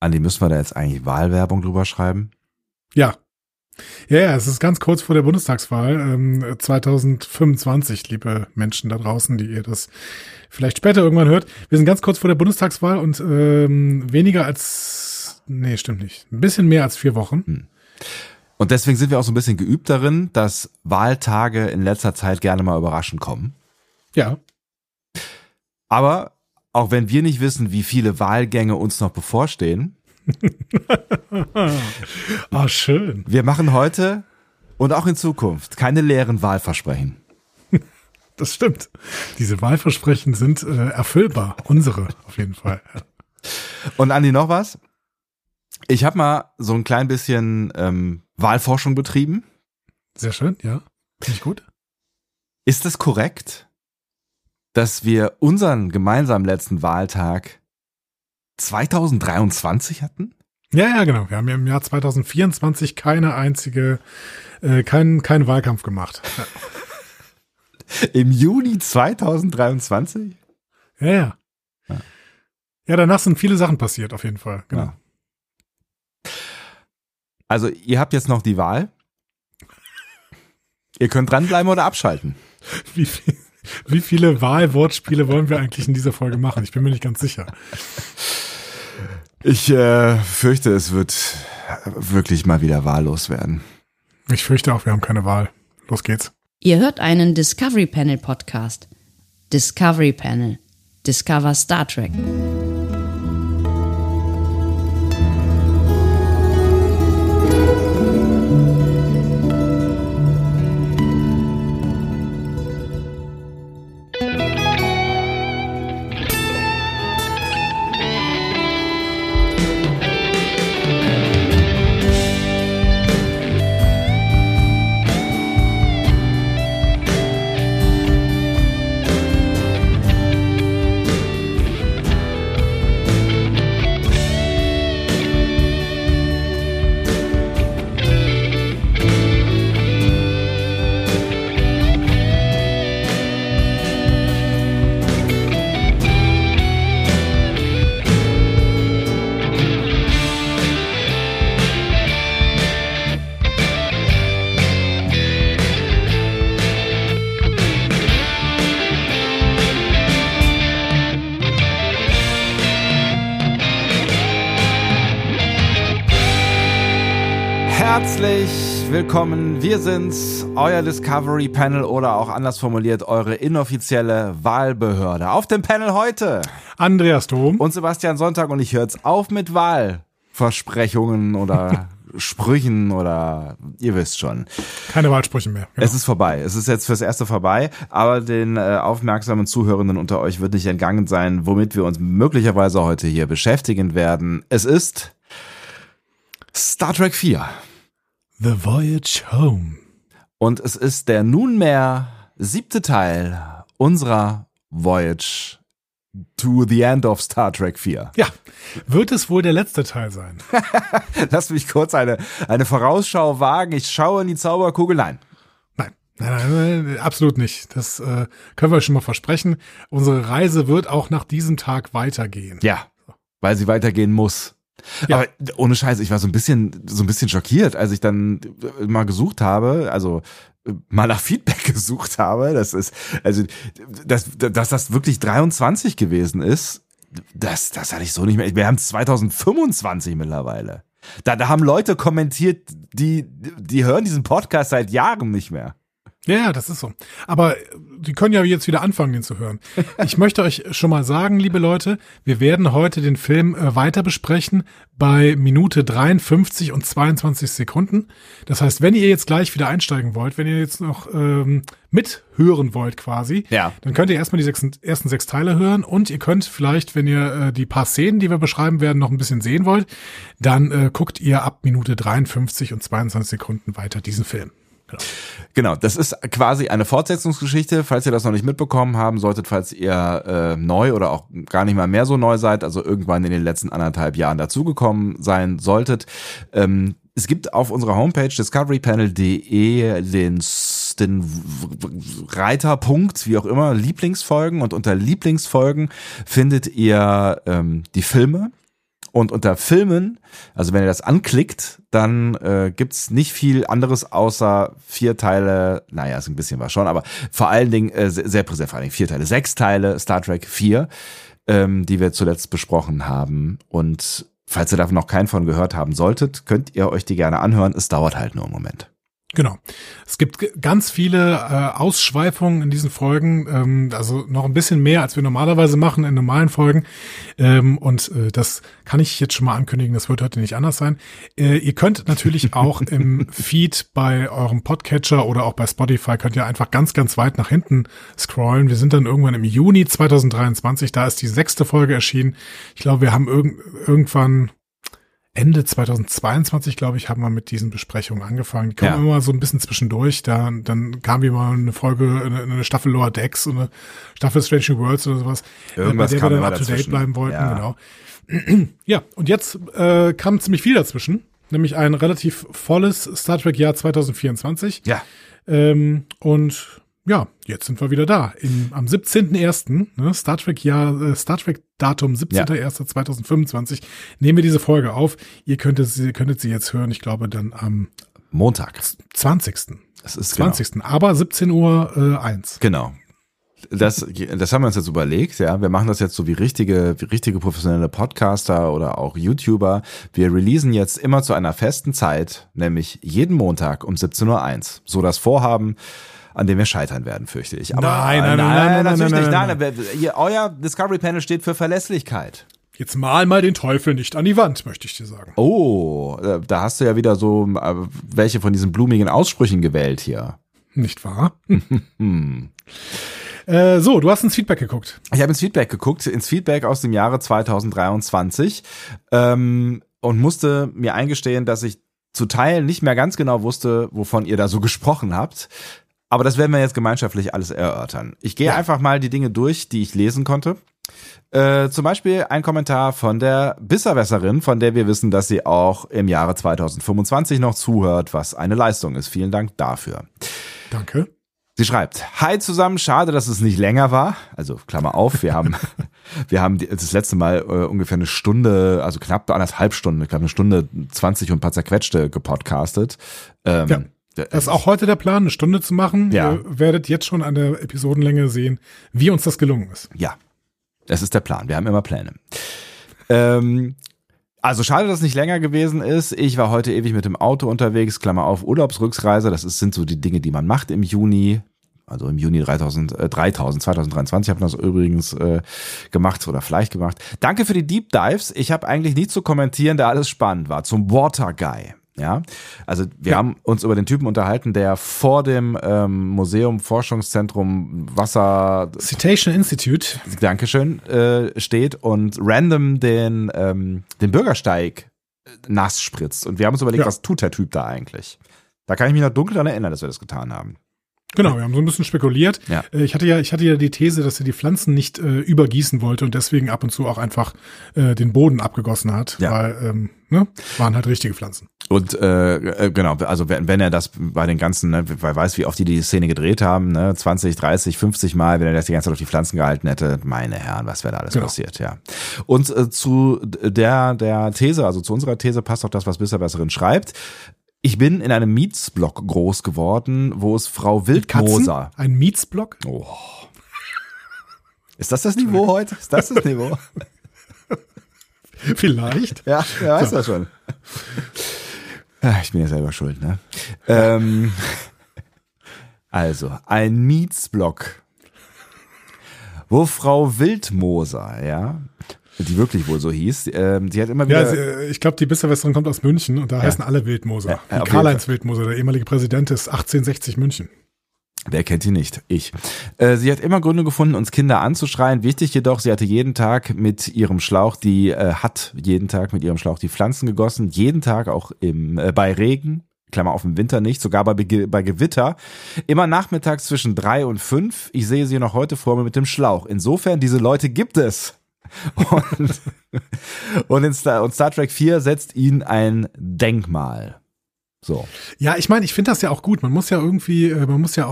Andi, müssen wir da jetzt eigentlich Wahlwerbung drüber schreiben? Ja. Ja, es ist ganz kurz vor der Bundestagswahl 2025, liebe Menschen da draußen, die ihr das vielleicht später irgendwann hört. Wir sind ganz kurz vor der Bundestagswahl und weniger als, nee, stimmt nicht, ein bisschen mehr als 4 Wochen. Und deswegen sind wir auch so ein bisschen geübt darin, dass Wahltage in letzter Zeit gerne mal überraschend kommen. Ja. Aber auch wenn wir nicht wissen, wie viele Wahlgänge uns noch bevorstehen. Oh, schön. Wir machen heute und auch in Zukunft keine leeren Wahlversprechen. Das stimmt. Diese Wahlversprechen sind erfüllbar. Unsere auf jeden Fall. Und Andi, noch was? Ich habe mal so ein klein bisschen Wahlforschung betrieben. Sehr schön, ja. Finde ich gut. Ist es korrekt, dass wir unseren gemeinsamen letzten Wahltag 2023 hatten? Ja, genau. Wir haben ja im Jahr 2024 keinen Wahlkampf gemacht. Ja. Im Juni 2023? Ja. Ja, danach sind viele Sachen passiert, auf jeden Fall. Genau. Ja. Also, ihr habt jetzt noch die Wahl. Ihr könnt dranbleiben oder abschalten. Wie viele Wahlwortspiele wollen wir eigentlich in dieser Folge machen? Ich bin mir nicht ganz sicher. Ich fürchte, es wird wirklich mal wieder wahllos werden. Ich fürchte auch, wir haben keine Wahl. Los geht's. Ihr hört einen Discovery Panel Podcast. Discovery Panel. Discover Star Trek. Herzlich willkommen, wir sind's, euer Discovery Panel oder auch anders formuliert, eure inoffizielle Wahlbehörde. Auf dem Panel heute Andreas Dom und Sebastian Sonntag und ich höre jetzt auf mit Wahlversprechungen oder Sprüchen oder ihr wisst schon. Keine Wahlsprüche mehr. Genau. Es ist vorbei, es ist jetzt fürs Erste vorbei, aber den aufmerksamen Zuhörenden unter euch wird nicht entgangen sein, womit wir uns möglicherweise heute hier beschäftigen werden. Es ist Star Trek 4. The Voyage Home. Und es ist der nunmehr 7. Teil unserer Voyage to the End of Star Trek 4. Ja, wird es wohl der letzte Teil sein? Lass mich kurz eine Vorausschau wagen. Ich schaue in die Zauberkugel. Nein, absolut nicht. Das können wir schon mal versprechen. Unsere Reise wird auch nach diesem Tag weitergehen. Ja, weil sie weitergehen muss. Ja. Aber ohne Scheiß, ich war so ein bisschen schockiert, als ich dann mal gesucht habe, also mal nach Feedback gesucht habe, dass das wirklich 23 gewesen ist, das hatte ich so nicht mehr. Wir haben 2025 mittlerweile. Da haben Leute kommentiert, die hören diesen Podcast seit Jahren nicht mehr. Ja, das ist so. Aber die können ja jetzt wieder anfangen, den zu hören. Ich möchte euch schon mal sagen, liebe Leute, wir werden heute den Film weiter besprechen bei Minute 53 und 22 Sekunden. Das heißt, wenn ihr jetzt gleich wieder einsteigen wollt, wenn ihr jetzt noch mithören wollt quasi, ja, dann könnt ihr erstmal die ersten 6 Teile hören und ihr könnt vielleicht, wenn ihr die paar Szenen, die wir beschreiben werden, noch ein bisschen sehen wollt, dann guckt ihr ab Minute 53 und 22 Sekunden weiter diesen Film. Genau, das ist quasi eine Fortsetzungsgeschichte, falls ihr das noch nicht mitbekommen haben solltet, falls ihr neu oder auch gar nicht mal mehr so neu seid, also irgendwann in den letzten 1,5 Jahren dazugekommen sein solltet. Es gibt auf unserer Homepage discoverypanel.de den Reiterpunkt, wie auch immer, Lieblingsfolgen, und unter Lieblingsfolgen findet ihr die Filme. Und unter Filmen, also wenn ihr das anklickt, dann gibt's nicht viel anderes außer 4 Teile, naja, ist ein bisschen was schon, aber vor allen Dingen, sehr präsent, vor allen Dingen 4 Teile, 6 Teile Star Trek 4, die wir zuletzt besprochen haben. Und falls ihr davon noch keinen von gehört haben solltet, könnt ihr euch die gerne anhören. Es dauert halt nur einen Moment. Genau. Es gibt ganz viele Ausschweifungen in diesen Folgen, also noch ein bisschen mehr, als wir normalerweise machen in normalen Folgen. Und das kann ich jetzt schon mal ankündigen, das wird heute nicht anders sein. Ihr könnt natürlich auch im Feed bei eurem Podcatcher oder auch bei Spotify, könnt ihr einfach ganz, ganz weit nach hinten scrollen. Wir sind dann irgendwann im Juni 2023, da ist die 6. Folge erschienen. Ich glaube, wir haben irgendwann Ende 2022, glaube ich, haben wir mit diesen Besprechungen angefangen. Die kommen immer so ein bisschen zwischendurch. Dann kam wie mal eine Folge, eine Staffel Lower Decks und eine Staffel Strange New Worlds oder sowas. Irgendwas bei der kam wir dann immer up-to-date bleiben wollten, ja. Genau. Ja, und jetzt kam ziemlich viel dazwischen. Nämlich ein relativ volles Star Trek Jahr 2024. Ja. Und ja, jetzt sind wir wieder da. Am 17.01., ne, Star Trek Datum 17.01.2025 nehmen wir diese Folge auf. Ihr könntet sie jetzt hören, ich glaube dann am Montag. 20. Das ist 20. Genau. Aber 17:01 Uhr. Genau. Das haben wir uns jetzt überlegt, ja. Wir machen das jetzt so wie richtige professionelle Podcaster oder auch YouTuber. Wir releasen jetzt immer zu einer festen Zeit, nämlich jeden Montag um 17:01 Uhr. So das Vorhaben, an dem wir scheitern werden, fürchte ich. Aber Nein, natürlich nicht. nein. Euer Discovery Panel steht für Verlässlichkeit. Jetzt mal den Teufel nicht an die Wand, möchte ich dir sagen. Oh, da hast du ja wieder so welche von diesen blumigen Aussprüchen gewählt hier. Nicht wahr? So, du hast ins Feedback geguckt. Ich habe ins Feedback aus dem Jahre 2023 und musste mir eingestehen, dass ich zu Teilen nicht mehr ganz genau wusste, wovon ihr da so gesprochen habt. Aber das werden wir jetzt gemeinschaftlich alles erörtern. Ich gehe einfach mal die Dinge durch, die ich lesen konnte. Zum Beispiel ein Kommentar von der Bisserwässerin, von der wir wissen, dass sie auch im Jahre 2025 noch zuhört, was eine Leistung ist. Vielen Dank dafür. Danke. Sie schreibt: Hi zusammen, schade, dass es nicht länger war. Also Klammer auf, wir haben das letzte Mal ungefähr eine Stunde, also knapp 1,5 Stunden, ich glaube 1:20 und ein paar zerquetschte gepodcastet. Ja. Das ist auch heute der Plan, 1 Stunde zu machen. Ja. Ihr werdet jetzt schon an der Episodenlänge sehen, wie uns das gelungen ist. Ja, das ist der Plan. Wir haben immer Pläne. Also schade, dass es nicht länger gewesen ist. Ich war heute ewig mit dem Auto unterwegs, Klammer auf, Urlaubsrückreise. Sind so die Dinge, die man macht im Juni. Also im Juni 2023 habe ich das übrigens gemacht oder vielleicht gemacht. Danke für die Deep Dives. Ich habe eigentlich nichts zu kommentieren, da alles spannend war. Zum Water Guy. Ja, also wir haben uns über den Typen unterhalten, der vor dem Museum Forschungszentrum Wasser Citation Institute, Dankeschön, steht und random den Bürgersteig nass spritzt. Und wir haben uns überlegt, was tut der Typ da eigentlich? Da kann ich mich noch dunkel daran erinnern, dass wir das getan haben. Genau, wir haben so ein bisschen spekuliert. Ja. Ich hatte ja die These, dass er die Pflanzen nicht übergießen wollte und deswegen ab und zu auch einfach den Boden abgegossen hat, weil waren halt richtige Pflanzen. Und genau, also wenn er das bei den ganzen, ne, wer weiß, wie oft die Szene gedreht haben, ne, 20, 30, 50 Mal, wenn er das die ganze Zeit auf die Pflanzen gehalten hätte, meine Herren, was wäre da alles passiert, ja. Und zu der These, also zu unserer These passt auch das, was Bisserwässerin schreibt. Ich bin in einem Mietsblock groß geworden, wo es Frau Wildmoser. Ein Mietsblock? Oh. Ist das Niveau heute? Ist das Niveau? Vielleicht. Ja, weiß das schon. Ich bin ja selber schuld, ne? Also, ein Mietsblock, wo Frau Wildmoser, ja, die wirklich wohl so hieß, die hat immer wieder... Ja, ich glaube, die Bisserwässerin kommt aus München und da heißen alle Wildmoser. Karl-Heinz Wildmoser, der ehemalige Präsident des 1860 München. Wer kennt ihn nicht? Ich. Sie hat immer Gründe gefunden, uns Kinder anzuschreien. Wichtig jedoch, sie hatte jeden Tag mit ihrem Schlauch die Pflanzen gegossen. Jeden Tag auch bei Regen. Klammer auf, im Winter nicht, sogar bei Gewitter. Immer nachmittags zwischen 3 und 5. Ich sehe sie noch heute vor mir mit dem Schlauch. Insofern, diese Leute gibt es. Und in Star Trek 4 setzt ihnen ein Denkmal. So. Ja, ich meine, ich finde das ja auch gut. Man muss ja irgendwie, man muss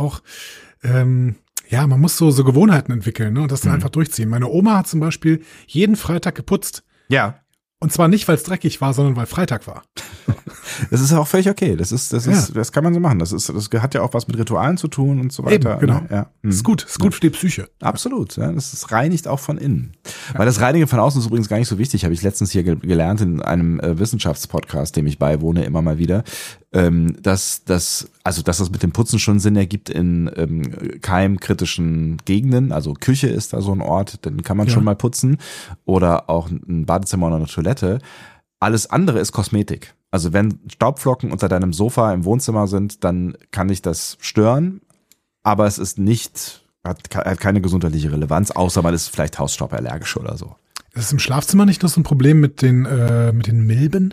so Gewohnheiten entwickeln, ne, und das dann einfach durchziehen. Meine Oma hat zum Beispiel jeden Freitag geputzt. Ja. Und zwar nicht, weil es dreckig war, sondern weil Freitag war. Das ist auch völlig okay. Das kann man so machen. Das hat ja auch was mit Ritualen zu tun und so weiter. Eben, genau. Ne? Ja. Ist gut für die Psyche. Absolut. Ja. Das reinigt auch von innen. Weil das Reinigen von außen ist übrigens gar nicht so wichtig. Habe ich letztens hier gelernt in einem Wissenschaftspodcast, dem ich beiwohne, immer mal wieder, dass das mit dem Putzen schon Sinn ergibt in keimkritischen Gegenden. Also Küche ist da so ein Ort, den kann man schon mal putzen. Oder auch ein Badezimmer oder eine Toilette. Alles andere ist Kosmetik. Also wenn Staubflocken unter deinem Sofa im Wohnzimmer sind, dann kann dich das stören, aber es ist hat keine gesundheitliche Relevanz, außer man ist vielleicht hausstauballergisch oder so. Ist es im Schlafzimmer nicht noch so ein Problem mit den Milben?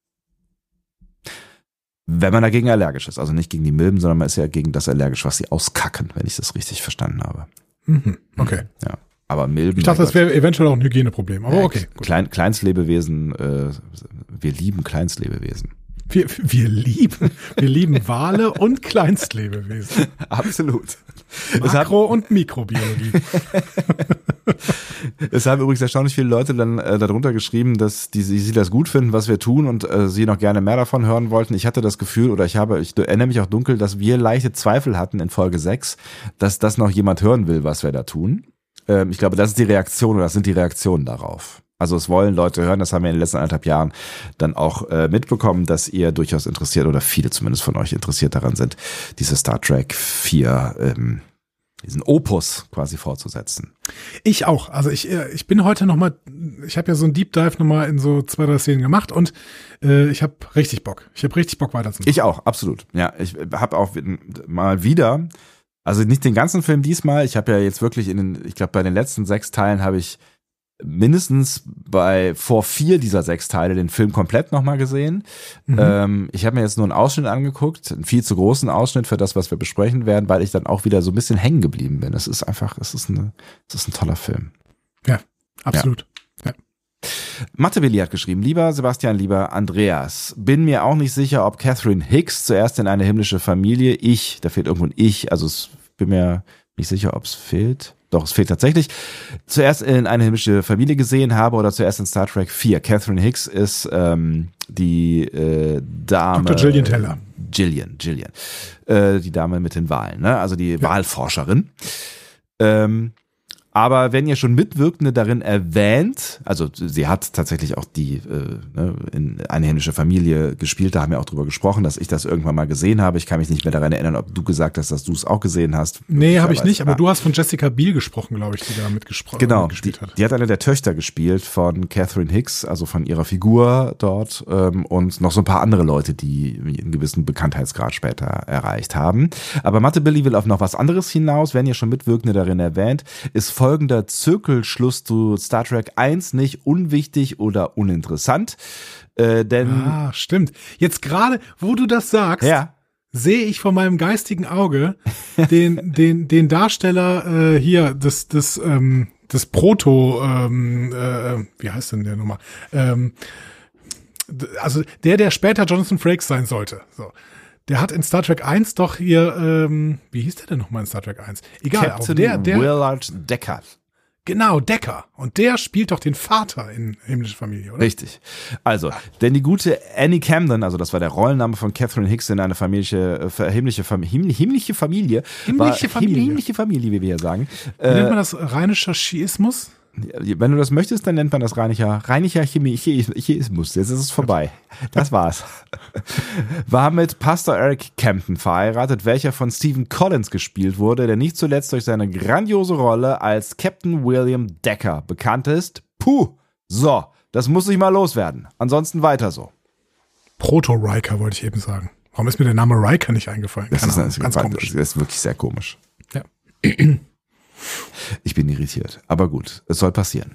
Wenn man dagegen allergisch ist, also nicht gegen die Milben, sondern man ist ja gegen das allergisch, was sie auskacken, wenn ich das richtig verstanden habe. Mhm, okay. Ja. Aber Milben. Ich dachte, das wäre eventuell auch ein Hygieneproblem. Aber okay. Gut. Kleinstlebewesen, wir lieben Kleinstlebewesen. Wir lieben Wale und Kleinstlebewesen. Absolut. Makro- und Mikrobiologie. Es haben übrigens erstaunlich viele Leute dann darunter geschrieben, dass sie das gut finden, was wir tun und sie noch gerne mehr davon hören wollten. Ich hatte das Gefühl, ich erinnere mich auch dunkel, dass wir leichte Zweifel hatten in Folge 6, dass das noch jemand hören will, was wir da tun. Ich glaube, das ist die Reaktion oder das sind die Reaktionen darauf. Also es wollen Leute hören, das haben wir in den letzten 1,5 Jahren dann auch mitbekommen, dass ihr durchaus interessiert oder viele zumindest von euch interessiert daran sind, diese Star Trek 4, diesen Opus quasi fortzusetzen. Ich auch. Also ich bin heute nochmal, ich habe ja so einen Deep Dive nochmal in so 2, 3 Szenen gemacht und ich habe richtig Bock. Ich habe richtig Bock weiterzumachen. Ich auch, absolut. Ja, ich habe auch mal wieder, also nicht den ganzen Film diesmal, ich habe ja jetzt wirklich ich glaube bei den letzten 6 Teilen habe ich mindestens vor 4 dieser 6 Teile den Film komplett nochmal gesehen. Mhm. Ich habe mir jetzt nur einen Ausschnitt angeguckt, einen viel zu großen Ausschnitt für das, was wir besprechen werden, weil ich dann auch wieder so ein bisschen hängen geblieben bin. Es ist ein toller Film. Ja, absolut. Ja. Mattewilli hat geschrieben, lieber Sebastian, lieber Andreas, bin mir auch nicht sicher, ob Catherine Hicks zuerst in eine himmlische Familie, da fehlt irgendwo ein Ich, also bin mir nicht sicher, ob es fehlt. Doch, es fehlt tatsächlich. Zuerst in eine himmlische Familie gesehen habe oder zuerst in Star Trek 4. Catherine Hicks ist die Dame. Dr. Gillian Teller. Gillian. Die Dame mit den Walen, ne? Also die Walforscherin. Aber wenn ihr schon Mitwirkende darin erwähnt, also sie hat tatsächlich auch die in eine himmlische Familie gespielt, da haben wir auch drüber gesprochen, dass ich das irgendwann mal gesehen habe. Ich kann mich nicht mehr daran erinnern, ob du gesagt hast, dass du es auch gesehen hast. Nee, habe ich nicht, aber du hast von Jessica Biel gesprochen, glaube ich, die da mitgespielt hat. Die hat eine der Töchter gespielt von Catherine Hicks, also von ihrer Figur dort und noch so ein paar andere Leute, die einen gewissen Bekanntheitsgrad später erreicht haben. Aber Mattewilli will auf noch was anderes hinaus. Wenn ihr schon Mitwirkende darin erwähnt, ist folgender Zirkelschluss zu Star Trek 1 nicht unwichtig oder uninteressant, denn... stimmt. Jetzt gerade, wo du das sagst, sehe ich vor meinem geistigen Auge den Darsteller hier des Proto, wie heißt denn der nochmal? Also der später Jonathan Frakes sein sollte. So. Der hat in Star Trek 1 doch hier, wie hieß der denn nochmal in Star Trek 1? Egal, Captain aber der Willard Decker. Genau, Decker. Und der spielt doch den Vater in Himmlische Familie, oder? Richtig. Also, denn die gute Annie Camden, also das war der Rollenname von Catherine Hicks in eine himmlische Familie, wie wir hier sagen. Wie nennt man das? Rheinischer Schiismus? Wenn du das möchtest, dann nennt man das rheinischer Chiismus. Jetzt ist es vorbei. Das war's. War mit Pastor Eric Campton verheiratet, welcher von Stephen Collins gespielt wurde, der nicht zuletzt durch seine grandiose Rolle als Captain William Decker bekannt ist. Puh, so, das muss ich mal loswerden. Ansonsten weiter so. Proto-Riker wollte ich eben sagen. Warum ist mir der Name Riker nicht eingefallen? Das ist ganz komisch. Das ist wirklich sehr komisch. Ja. Ich bin irritiert, aber gut, es soll passieren.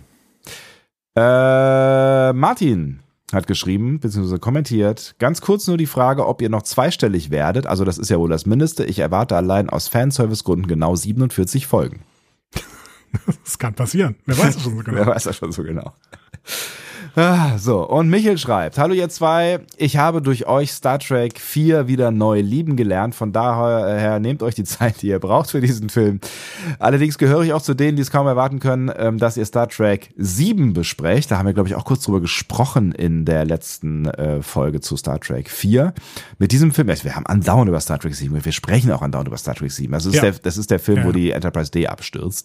Martin hat geschrieben, beziehungsweise kommentiert, ganz kurz nur die Frage, ob ihr noch zweistellig werdet, also das ist ja wohl das Mindeste, ich erwarte allein aus Fanservice-Gründen genau 47 Folgen. Das kann passieren, wer weiß das schon so genau. Wer weiß das schon so genau. So, und Michael schreibt, hallo ihr zwei, ich habe durch euch Star Trek 4 wieder neu lieben gelernt, von daher nehmt euch die Zeit, die ihr braucht für diesen Film. Allerdings gehöre ich auch zu denen, die es kaum erwarten können, dass ihr Star Trek 7 besprecht. Da haben wir, glaube ich, auch kurz drüber gesprochen in der letzten Folge zu Star Trek 4. Mit diesem Film, wir haben andauernd über Star Trek 7, wir sprechen auch andauernd über Star Trek 7. Also das ist der Film, wo die Enterprise D abstürzt.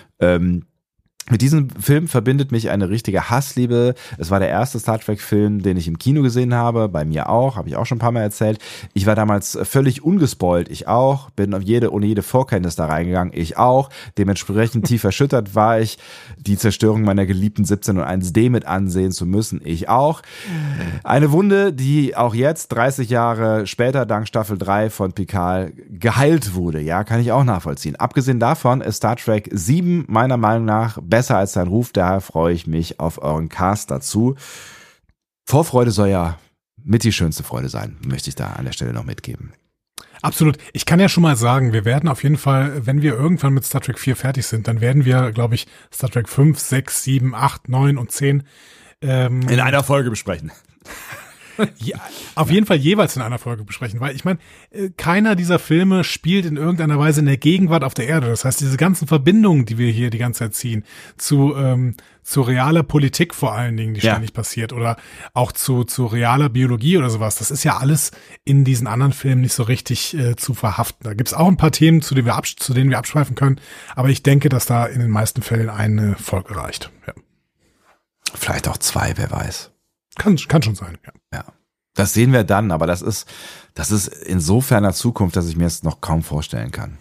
Mit diesem Film verbindet mich eine richtige Hassliebe. Es war der erste Star Trek-Film, den ich im Kino gesehen habe, bei mir auch, habe ich auch schon ein paar Mal erzählt. Ich war damals völlig ungespoilt, ich auch, bin ohne jede Vorkenntnis da reingegangen, ich auch. Dementsprechend tief erschüttert war ich, die Zerstörung meiner geliebten 1701D mit ansehen zu müssen, ich auch. Eine Wunde, die auch jetzt, 30 Jahre später, dank Staffel 3 von Picard, geheilt wurde. Ja, kann ich auch nachvollziehen. Abgesehen davon ist Star Trek 7 meiner Meinung nach besser als sein Ruf, daher freue ich mich auf euren Cast dazu. Vorfreude soll ja mit die schönste Freude sein, möchte ich da an der Stelle noch mitgeben. Absolut. Ich kann ja schon mal sagen, wir werden auf jeden Fall, wenn wir irgendwann mit Star Trek 4 fertig sind, dann werden wir, glaube ich, Star Trek 5, 6, 7, 8, 9 und 10 in einer Folge besprechen. Ja, auf jeden Fall jeweils in einer Folge besprechen, weil ich meine, keiner dieser Filme spielt in irgendeiner Weise in der Gegenwart auf der Erde. Das heißt, diese ganzen Verbindungen, die wir hier die ganze Zeit ziehen, zu realer Politik vor allen Dingen, die ständig passiert, oder auch zu realer Biologie oder sowas, das ist ja alles in diesen anderen Filmen nicht so richtig zu verhaften. Da gibt's auch ein paar Themen, zu denen wir abschweifen können, aber ich denke, dass da in den meisten Fällen eine Folge reicht. Ja. Vielleicht auch 2, wer weiß. Kann schon sein, ja. Ja, das sehen wir dann, aber das ist in so ferner Zukunft, dass ich mir es noch kaum vorstellen kann.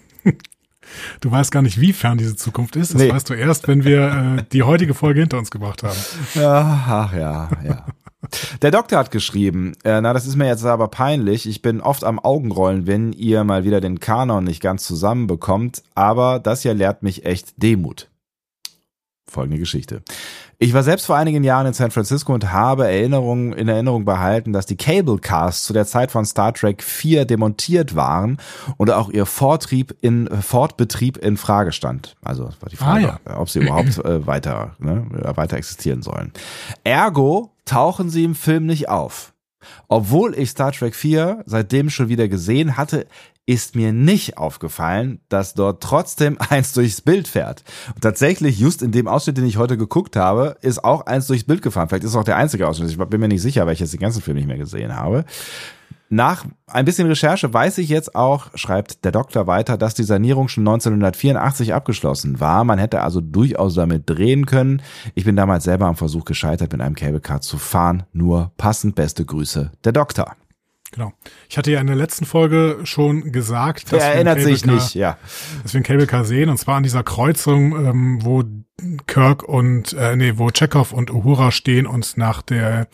Du weißt gar nicht, wie fern diese Zukunft ist. Das weißt du erst, wenn wir die heutige Folge hinter uns gebracht haben. Ja, ach ja. Der Doktor hat geschrieben, das ist mir jetzt aber peinlich, ich bin oft am Augenrollen, wenn ihr mal wieder den Kanon nicht ganz zusammenbekommt, aber das hier lehrt mich echt Demut. Folgende Geschichte. Ich war selbst vor einigen Jahren in San Francisco und habe in Erinnerung behalten, dass die Cablecasts zu der Zeit von Star Trek 4 demontiert waren und auch ihr Fortbetrieb in Frage stand. Also das war die Frage, ob sie überhaupt weiter existieren sollen. Ergo tauchen sie im Film nicht auf. Obwohl ich Star Trek 4 seitdem schon wieder gesehen hatte, ist mir nicht aufgefallen, dass dort trotzdem eins durchs Bild fährt. Und tatsächlich, just in dem Ausschnitt, den ich heute geguckt habe, ist auch eins durchs Bild gefahren. Vielleicht ist es auch der einzige Ausschnitt. Ich bin mir nicht sicher, weil ich jetzt den ganzen Film nicht mehr gesehen habe. Nach ein bisschen Recherche weiß ich jetzt auch, schreibt der Doktor weiter, dass die Sanierung schon 1984 abgeschlossen war. Man hätte also durchaus damit drehen können. Ich bin damals selber am Versuch gescheitert, mit einem Cablecar zu fahren. Nur passend, beste Grüße, der Doktor. Genau. Ich hatte ja in der letzten Folge schon gesagt, dass wir einen Cablecar sehen, und zwar an dieser Kreuzung, wo Kirk und wo Chekhov und Uhura stehen und nach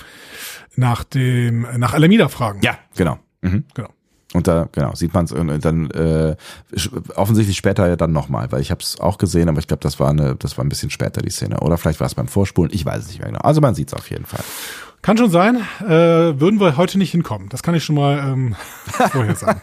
Alameda fragen. Ja, genau. Mhm. Genau. Und da sieht man es dann offensichtlich später ja dann nochmal, weil ich habe es auch gesehen, aber ich glaube, das war ein bisschen später die Szene, oder vielleicht war es beim Vorspulen, ich weiß es nicht mehr genau. Also man sieht es auf jeden Fall. Kann schon sein, würden wir heute nicht hinkommen. Das kann ich schon mal vorher sagen.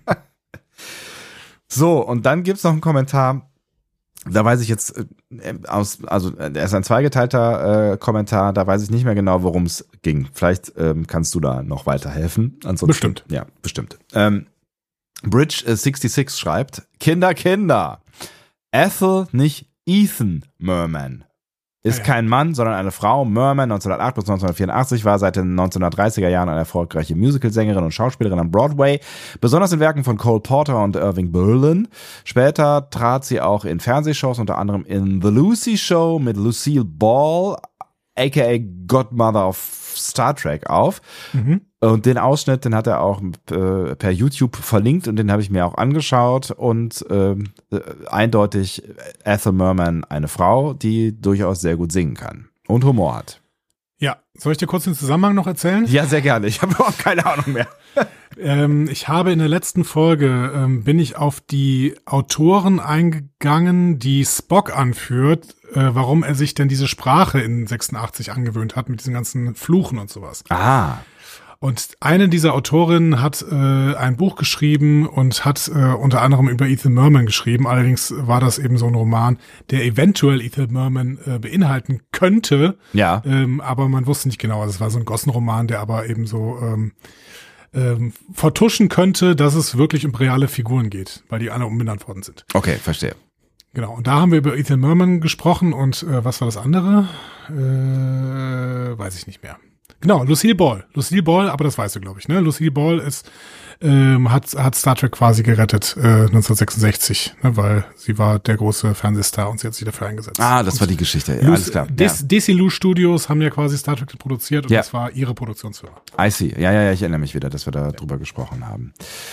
So, und dann gibt's noch einen Kommentar. Da weiß ich jetzt er ist ein zweigeteilter Kommentar, da weiß ich nicht mehr genau, worum es ging. Vielleicht kannst du da noch weiterhelfen. Ansonsten, bestimmt. Ja, bestimmt. Bridge66 schreibt, Kinder, Ethel, nicht Ethan Merman. Ist kein Mann, sondern eine Frau. Merman 1908 bis 1984 war seit den 1930er Jahren eine erfolgreiche Musicalsängerin und Schauspielerin am Broadway, besonders in Werken von Cole Porter und Irving Berlin. Später trat sie auch in Fernsehshows, unter anderem in The Lucy Show mit Lucille Ball, aka Godmother of Star Trek, auf. Mhm. Und den Ausschnitt, den hat er auch per YouTube verlinkt und den habe ich mir auch angeschaut und eindeutig Ethel Merman eine Frau, die durchaus sehr gut singen kann und Humor hat. Ja, soll ich dir kurz den Zusammenhang noch erzählen? Ja, sehr gerne. Ich habe überhaupt keine Ahnung mehr. Ich habe in der letzten Folge, bin ich auf die Autoren eingegangen, die Spock anführt, warum er sich denn diese Sprache in 86 angewöhnt hat mit diesen ganzen Fluchen und sowas. Ah. Und eine dieser Autorinnen hat ein Buch geschrieben und hat unter anderem über Ethel Merman geschrieben. Allerdings war das eben so ein Roman, der eventuell Ethel Merman beinhalten könnte. Ja. Aber man wusste nicht genau. Also es war so ein Gossenroman, der aber eben so vertuschen könnte, dass es wirklich um reale Figuren geht, weil die alle umbenannt worden sind. Okay, verstehe. Genau, und da haben wir über Ethel Merman gesprochen und was war das andere? Weiß ich nicht mehr. Genau, Lucille Ball. Lucille Ball, aber das weißt du, glaube ich, ne? Lucille Ball ist, hat Star Trek quasi gerettet 1966, ne? Weil sie war der große Fernsehstar und sie hat sich dafür eingesetzt. Ah, das war die Geschichte, ja, alles klar. Desilu Studios haben ja quasi Star Trek produziert und das war ihre Produktionsfirma. I see. Ja, ich erinnere mich wieder, dass wir da drüber gesprochen haben.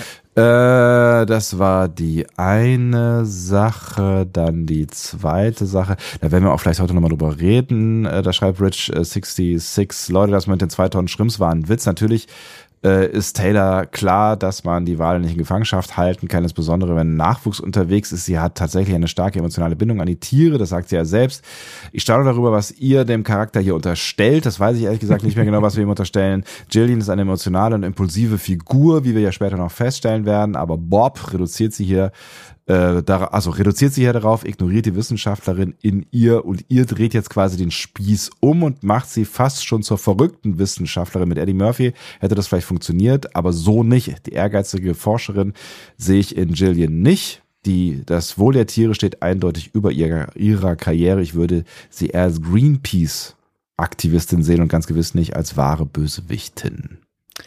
Das war die eine Sache, dann die zweite Sache. Da werden wir auch vielleicht heute nochmal drüber reden. Da schreibt Rich66, Leute, das mit den 2 Tonnen Shrimps war ein Witz. Natürlich ist Taylor klar, dass man die Wale nicht in Gefangenschaft halten kann, insbesondere wenn Nachwuchs unterwegs ist. Sie hat tatsächlich eine starke emotionale Bindung an die Tiere, das sagt sie ja selbst. Ich staune darüber, was ihr dem Charakter hier unterstellt. Das weiß ich ehrlich gesagt nicht mehr genau, was wir ihm unterstellen. Jillian ist eine emotionale und impulsive Figur, wie wir ja später noch feststellen werden, aber Bob reduziert sie hier darauf, ignoriert die Wissenschaftlerin in ihr und ihr dreht jetzt quasi den Spieß um und macht sie fast schon zur verrückten Wissenschaftlerin. Mit Eddie Murphy hätte das vielleicht funktioniert, aber so nicht. Die ehrgeizige Forscherin sehe ich in Jillian nicht. Das Wohl der Tiere steht eindeutig über ihrer Karriere. Ich würde sie eher als Greenpeace-Aktivistin sehen und ganz gewiss nicht als wahre Bösewichtin.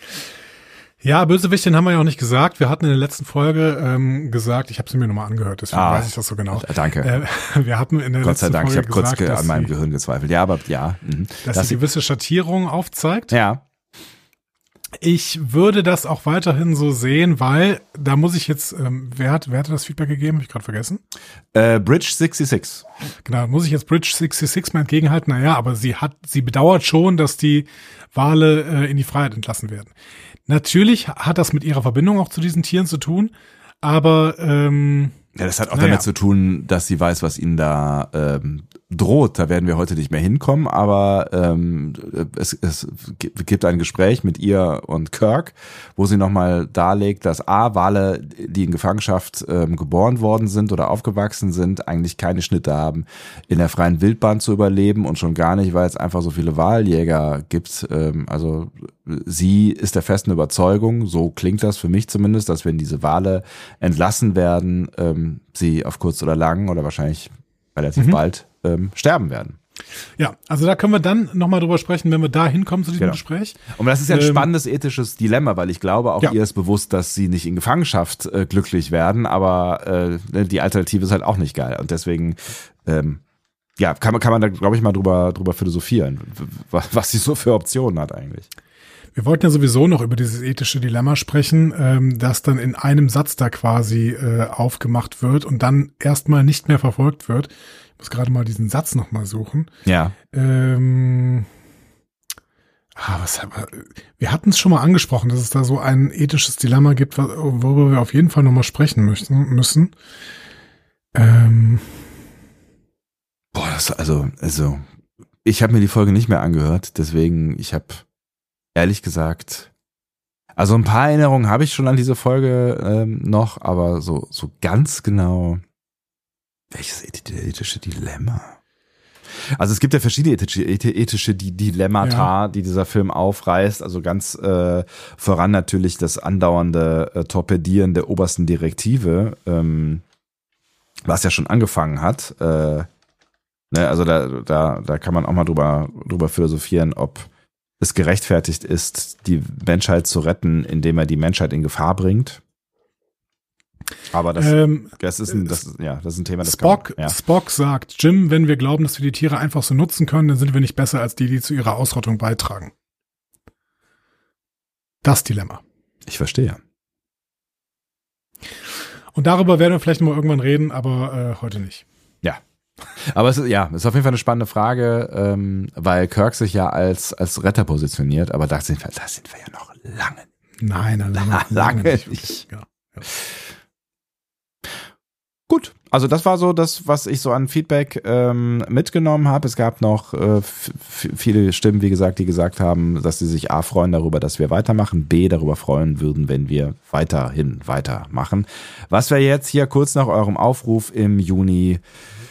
Ja, Bösewichtin haben wir ja auch nicht gesagt. Wir hatten in der letzten Folge gesagt, ich habe sie mir nochmal angehört, deswegen weiß ich das so genau. Danke. Wir hatten in der Gott sei letzten Dank, Folge ich habe kurz gesagt, an meinem Gehirn gezweifelt. Ja, aber ja. Dass sie gewisse Schattierungen aufzeigt. Ja. Ich würde das auch weiterhin so sehen, weil da muss ich jetzt, wer hat das Feedback gegeben? Hab ich gerade vergessen. Bridge66. Genau, muss ich jetzt Bridge66 mal entgegenhalten. Naja, aber sie bedauert schon, dass die Wale in die Freiheit entlassen werden. Natürlich hat das mit ihrer Verbindung auch zu diesen Tieren zu tun, aber ja, das hat auch damit zu tun, dass sie weiß, was ihnen da droht. Da werden wir heute nicht mehr hinkommen, aber es gibt ein Gespräch mit ihr und Kirk, wo sie nochmal darlegt, dass Wale, die in Gefangenschaft geboren worden sind oder aufgewachsen sind, eigentlich keine Schnitte haben, in der freien Wildbahn zu überleben und schon gar nicht, weil es einfach so viele Waljäger gibt. Also sie ist der festen Überzeugung, so klingt das für mich zumindest, dass wenn diese Wale entlassen werden, sie auf kurz oder lang oder wahrscheinlich relativ bald sterben werden. Ja, also da können wir dann nochmal drüber sprechen, wenn wir da hinkommen zu diesem Gespräch. Und das ist ja ein spannendes ethisches Dilemma, weil ich glaube, auch ihr ist bewusst, dass sie nicht in Gefangenschaft glücklich werden, aber die Alternative ist halt auch nicht geil. Und deswegen kann man da, glaube ich, mal drüber philosophieren, was sie so für Optionen hat eigentlich. Wir wollten ja sowieso noch über dieses ethische Dilemma sprechen, das dann in einem Satz da quasi aufgemacht wird und dann erstmal nicht mehr verfolgt wird. Ich muss gerade mal diesen Satz nochmal suchen. Ja. Wir hatten es schon mal angesprochen, dass es da so ein ethisches Dilemma gibt, worüber wir auf jeden Fall nochmal sprechen müssen. Ich habe mir die Folge nicht mehr angehört, deswegen ich habe ehrlich gesagt, also ein paar Erinnerungen habe ich schon an diese Folge noch, aber so ganz genau, welches ethische Dilemma? Also es gibt ja verschiedene ethische Dilemmata, die dieser Film aufreißt. Also ganz voran natürlich das andauernde Torpedieren der obersten Direktive, was ja schon angefangen hat. Also da kann man auch mal drüber philosophieren, ob es gerechtfertigt ist, die Menschheit zu retten, indem er die Menschheit in Gefahr bringt. Aber das ist ein Thema, das Spock sagt, Jim, wenn wir glauben, dass wir die Tiere einfach so nutzen können, dann sind wir nicht besser als die zu ihrer Ausrottung beitragen. Das Dilemma. Ich verstehe. Und darüber werden wir vielleicht noch mal irgendwann reden, aber heute nicht. Ja. Aber es ist auf jeden Fall eine spannende Frage, weil Kirk sich ja als Retter positioniert, aber da sind wir ja noch lange Nein, lange nicht. Ja. Gut, Also das war so das, was ich so an Feedback mitgenommen habe. Es gab noch viele Stimmen, wie gesagt, die gesagt haben, dass sie sich A, freuen darüber, dass wir weitermachen, B, darüber freuen würden, wenn wir weiterhin weitermachen. Was wir jetzt hier kurz nach eurem Aufruf im Juni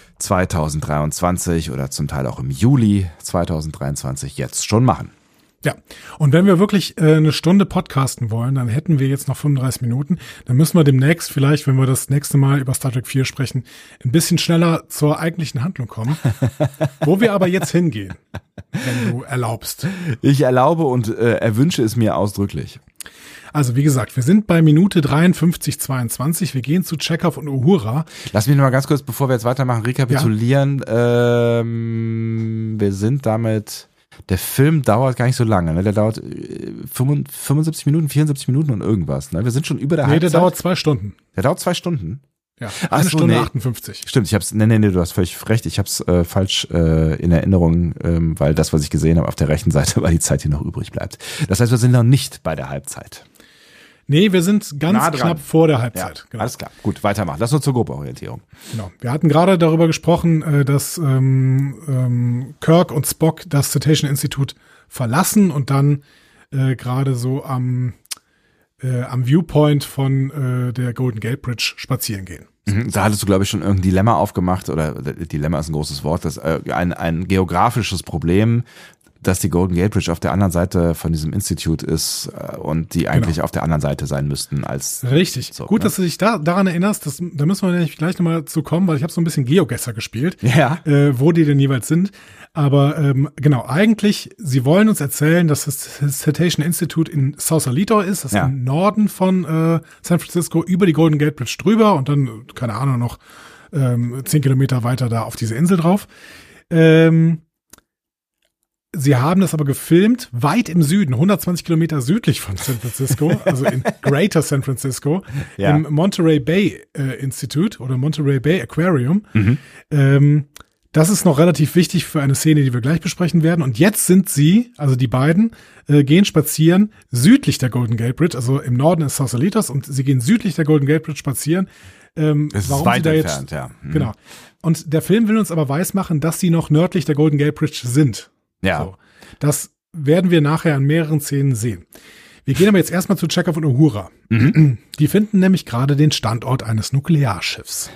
2023 oder zum Teil auch im Juli 2023 jetzt schon machen. Ja, und wenn wir wirklich eine Stunde podcasten wollen, dann hätten wir jetzt noch 35 Minuten. Dann müssen wir demnächst vielleicht, wenn wir das nächste Mal über Star Trek 4 sprechen, ein bisschen schneller zur eigentlichen Handlung kommen. Wo wir aber jetzt hingehen, wenn du erlaubst. Ich erlaube und erwünsche es mir ausdrücklich. Also wie gesagt, wir sind bei Minute 53:22. Wir gehen zu Chekhov und Uhura. Lass mich noch mal ganz kurz, bevor wir jetzt weitermachen, rekapitulieren. Ja. Wir sind damit... Der Film dauert gar nicht so lange, ne? Der dauert 75 Minuten, 74 Minuten und irgendwas, ne? Wir sind schon über der Halbzeit. Der dauert 2 Stunden. Der dauert 2 Stunden? Ja, eine Stunde 58. Stimmt, du hast völlig recht. Ich hab's falsch in Erinnerung, weil das, was ich gesehen habe auf der rechten Seite, war die Zeit, die noch übrig bleibt. Das heißt, wir sind noch nicht bei der Halbzeit. Nee, wir sind ganz knapp vor der Halbzeit. Ja, genau. Alles klar. Gut, weitermachen. Lass uns zur Gruppenorientierung. Genau. Wir hatten gerade darüber gesprochen, dass Kirk und Spock das Cetacean Institute verlassen und dann gerade so am Viewpoint von der Golden Gate Bridge spazieren gehen. Da hattest du, glaube ich, schon irgendein Dilemma aufgemacht, oder Dilemma ist ein großes Wort, das ein geografisches Problem, dass die Golden Gate Bridge auf der anderen Seite von diesem Institut ist und die eigentlich auf der anderen Seite sein müssten als... Richtig. So, gut, ne? dass du dich daran erinnerst, da müssen wir nämlich gleich nochmal zu kommen, weil ich habe so ein bisschen GeoGuessr gespielt, wo die denn jeweils sind. Aber genau, eigentlich, sie wollen uns erzählen, dass das Cetacean Institute in Sausalito ist, das ist im Norden von San Francisco, über die Golden Gate Bridge drüber und dann, keine Ahnung, noch 10 Kilometer weiter da auf diese Insel drauf. Sie haben das aber gefilmt, weit im Süden, 120 Kilometer südlich von San Francisco, also in Greater San Francisco, im Monterey Bay Institute oder Monterey Bay Aquarium. Das ist noch relativ wichtig für eine Szene, die wir gleich besprechen werden. Und jetzt sind sie, also die beiden, gehen spazieren südlich der Golden Gate Bridge, also im Norden ist Sausalitos und sie gehen südlich der Golden Gate Bridge spazieren. Es ist weit entfernt, Genau. Und der Film will uns aber weismachen, dass sie noch nördlich der Golden Gate Bridge sind. Ja. So. Das werden wir nachher an mehreren Szenen sehen. Wir gehen aber jetzt erstmal zu Chekhov und Uhura. Die finden nämlich gerade den Standort eines Nuklearschiffs.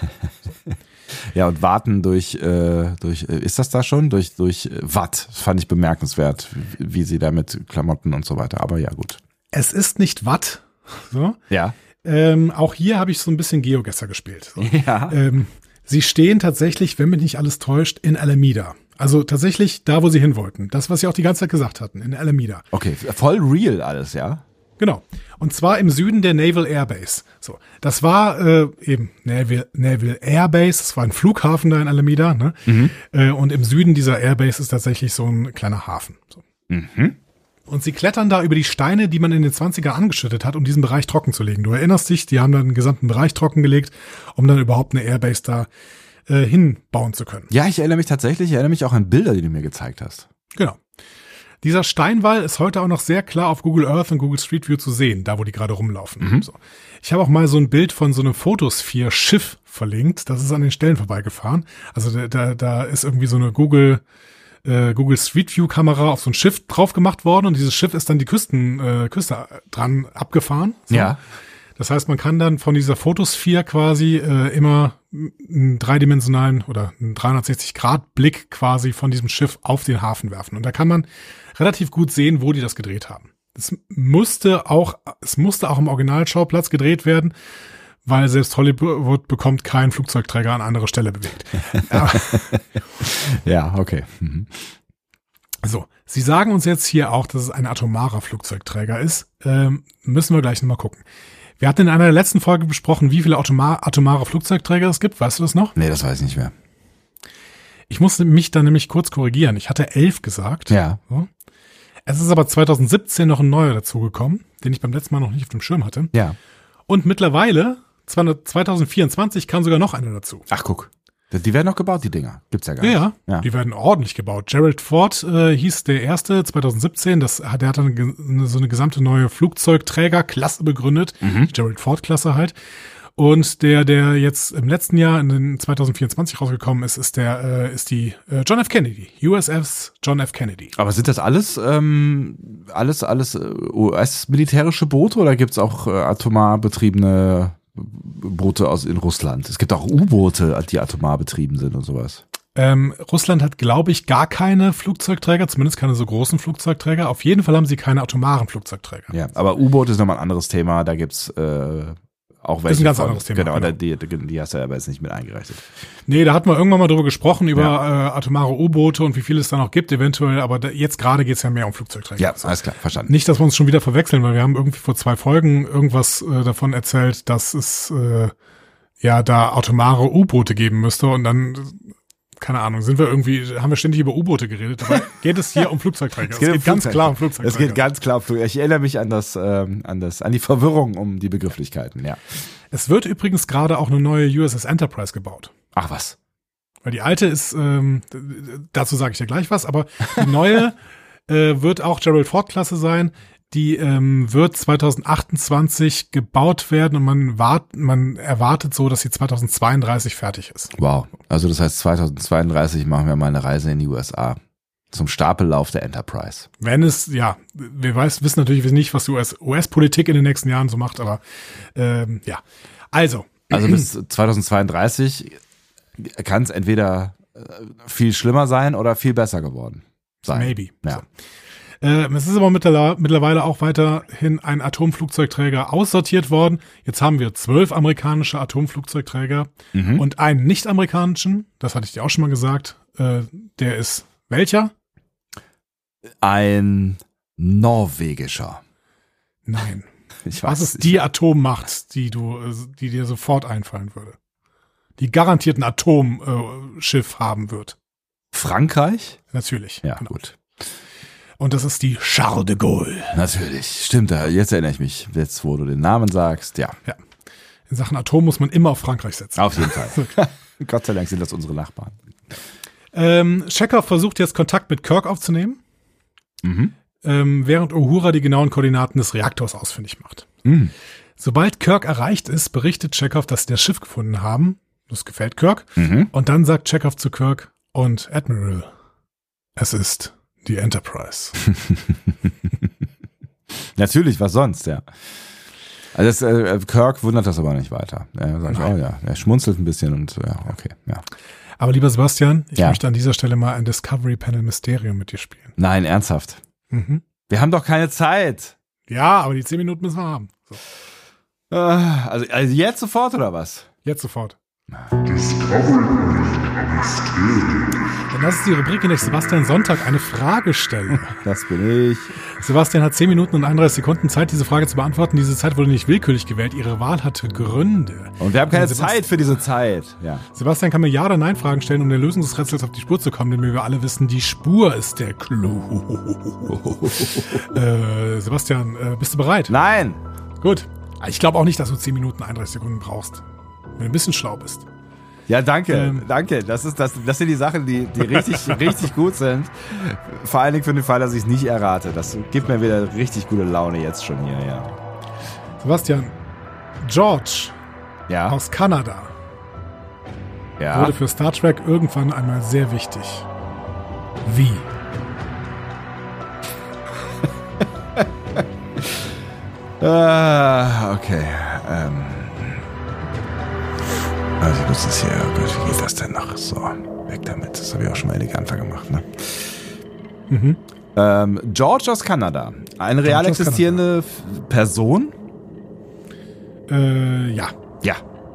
Ja, und warten durch ist das da schon? Durch Watt. Das fand ich bemerkenswert, wie sie da mit Klamotten und so weiter. Aber ja, gut. Es ist nicht Watt. So. Ja. Auch hier habe ich so ein bisschen GeoGuessr gespielt. So. Ja. Sie stehen tatsächlich, wenn mich nicht alles täuscht, in Alameda. Also tatsächlich da, wo sie hin wollten. Das, was sie auch die ganze Zeit gesagt hatten, in Alameda. Okay, voll real alles, ja? Genau. Und zwar im Süden der Naval Air Base. So, das war eben Naval Air Base, das war ein Flughafen da in Alameda, ne? Und im Süden dieser Airbase ist tatsächlich so ein kleiner Hafen. So. Und sie klettern da über die Steine, die man in den 20er angeschüttet hat, um diesen Bereich trocken zu legen. Du erinnerst dich, die haben dann den gesamten Bereich trockengelegt, um dann überhaupt eine Airbase da hinbauen zu können. Ja, ich erinnere mich auch an Bilder, die du mir gezeigt hast. Genau. Dieser Steinwall ist heute auch noch sehr klar auf Google Earth und Google Street View zu sehen, da wo die gerade rumlaufen. So. Ich habe auch mal so ein Bild von so einem Fotosphere-Schiff verlinkt, das ist an den Stellen vorbeigefahren. Also da ist irgendwie so eine Google Street View Kamera auf so ein Schiff drauf gemacht worden und dieses Schiff ist dann die Küste dran abgefahren. So. Ja. Das heißt, man kann dann von dieser Fotosphere quasi immer einen dreidimensionalen oder einen 360-Grad-Blick quasi von diesem Schiff auf den Hafen werfen. Und da kann man relativ gut sehen, wo die das gedreht haben. Es musste auch im Originalschauplatz gedreht werden, weil selbst Hollywood bekommt keinen Flugzeugträger an andere Stelle bewegt. Ja, okay. So, Sie sagen uns jetzt hier auch, dass es ein atomarer Flugzeugträger ist. Müssen wir gleich nochmal gucken. Wir hatten in einer der letzten Folge besprochen, wie viele atomare Flugzeugträger es gibt. Weißt du das noch? Nee, das weiß ich nicht mehr. Ich musste mich da nämlich kurz korrigieren. Ich hatte 11 gesagt. Ja. So. Es ist aber 2017 noch ein neuer dazugekommen, den ich beim letzten Mal noch nicht auf dem Schirm hatte. Ja. Und mittlerweile, 2024, kam sogar noch einer dazu. Ach, guck. Die werden noch gebaut, die Dinger. Gibt's ja gar nicht. Ja, die werden ordentlich gebaut. Gerald Ford hieß der erste 2017. Der hat dann so eine gesamte neue Flugzeugträgerklasse begründet. Die Gerald Ford-Klasse halt. Und der jetzt im letzten Jahr, in den 2024 rausgekommen ist, ist die John F. Kennedy. USS John F. Kennedy. Aber sind das alles US-militärische Boote oder gibt's auch atomar betriebene Boote in Russland? Es gibt auch U-Boote, die atomar betrieben sind und sowas. Russland hat, glaube ich, gar keine Flugzeugträger, zumindest keine so großen Flugzeugträger. Auf jeden Fall haben sie keine atomaren Flugzeugträger. Ja, aber U-Boot ist nochmal ein anderes Thema. Da gibt's auch welche. Das ist ein ganz anderes Thema. Genau, die hast du ja aber jetzt nicht mit eingerechnet. Nee, da hatten wir irgendwann mal drüber gesprochen, über atomare U-Boote und wie viel es da noch gibt, eventuell. Aber jetzt gerade geht's ja mehr um Flugzeugträger. Ja, alles klar, verstanden. Nicht, dass wir uns schon wieder verwechseln, weil wir haben irgendwie vor 2 Folgen irgendwas davon erzählt, dass es da atomare U-Boote geben müsste und dann keine Ahnung, haben wir ständig über U-Boote geredet, aber geht es hier um Flugzeugträger? Es geht ganz klar um Flugzeugträger. Es geht ganz klar um Flugzeugträger. Ich erinnere mich an die Verwirrung um die Begrifflichkeiten, ja. Es wird übrigens gerade auch eine neue USS Enterprise gebaut. Ach was. Weil die alte ist, dazu sage ich dir gleich was, aber die neue wird auch Gerald Ford-Klasse sein. Die wird 2028 gebaut werden und man erwartet so, dass sie 2032 fertig ist. Wow. Also das heißt 2032 machen wir mal eine Reise in die USA zum Stapellauf der Enterprise. Wenn es, wir wissen natürlich nicht, was die US-Politik in den nächsten Jahren so macht, aber ja. Also bis 2032 kann es entweder viel schlimmer sein oder viel besser geworden sein. Maybe. Ja. So. Es ist aber mittlerweile auch weiterhin ein Atomflugzeugträger aussortiert worden. Jetzt haben wir 12 amerikanische Atomflugzeugträger und einen nicht-amerikanischen. Das hatte ich dir auch schon mal gesagt. Der ist welcher? Ein norwegischer. Nein. Ich weiß, was ist die Atommacht, die dir sofort einfallen würde? Die garantiert ein Atomschiff haben wird. Frankreich? Natürlich. Ja, genau. gut. Und das ist die Charles de Gaulle. Natürlich, stimmt. Jetzt erinnere ich mich, jetzt wo du den Namen sagst, ja. In Sachen Atom muss man immer auf Frankreich setzen. Auf jeden Fall. Gott sei Dank sind das unsere Nachbarn. Chekhov versucht jetzt Kontakt mit Kirk aufzunehmen, während Uhura die genauen Koordinaten des Reaktors ausfindig macht. Sobald Kirk erreicht ist, berichtet Chekhov, dass sie das Schiff gefunden haben. Das gefällt Kirk. Und dann sagt Chekhov zu Kirk, und Admiral, es ist die Enterprise. Natürlich, was sonst, ja. Also Kirk wundert das aber nicht weiter. Er sagt, er schmunzelt ein bisschen und okay, ja. Aber lieber Sebastian, ich möchte an dieser Stelle mal ein Discovery Panel Mysterium mit dir spielen. Nein, ernsthaft. Wir haben doch keine Zeit. Ja, aber die 10 Minuten müssen wir haben. So. Also jetzt sofort oder was? Jetzt sofort. Discovery Mysterium. Denn das ist die Rubrik, in der ich Sebastian Sonntag eine Frage stelle. Das bin ich. Sebastian hat 10 Minuten und 31 Sekunden Zeit, diese Frage zu beantworten. Diese Zeit wurde nicht willkürlich gewählt. Ihre Wahl hatte Gründe. Und wir haben keine Zeit für diese Zeit. Ja. Sebastian kann mir Ja- oder Nein-Fragen stellen, um der Lösung des Rätsels auf die Spur zu kommen, denn wir alle wissen, die Spur ist der Clou. Sebastian, bist du bereit? Nein. Gut. Ich glaube auch nicht, dass du 10 Minuten 31 Sekunden brauchst. Wenn du ein bisschen schlau bist. Ja, danke, danke. Das sind die Sachen, die richtig gut sind. Vor allen Dingen für den Fall, dass ich es nicht errate. Das gibt mir wieder richtig gute Laune jetzt schon hier, ja. Sebastian, George aus Kanada wurde für Star Trek irgendwann einmal sehr wichtig. Wie? Okay. Also das ist hier, wie geht das denn noch? So, weg damit. Das habe ich auch schon mal eleganter gemacht, ne? George aus Kanada. Eine real existierende Person? Ja. Ja.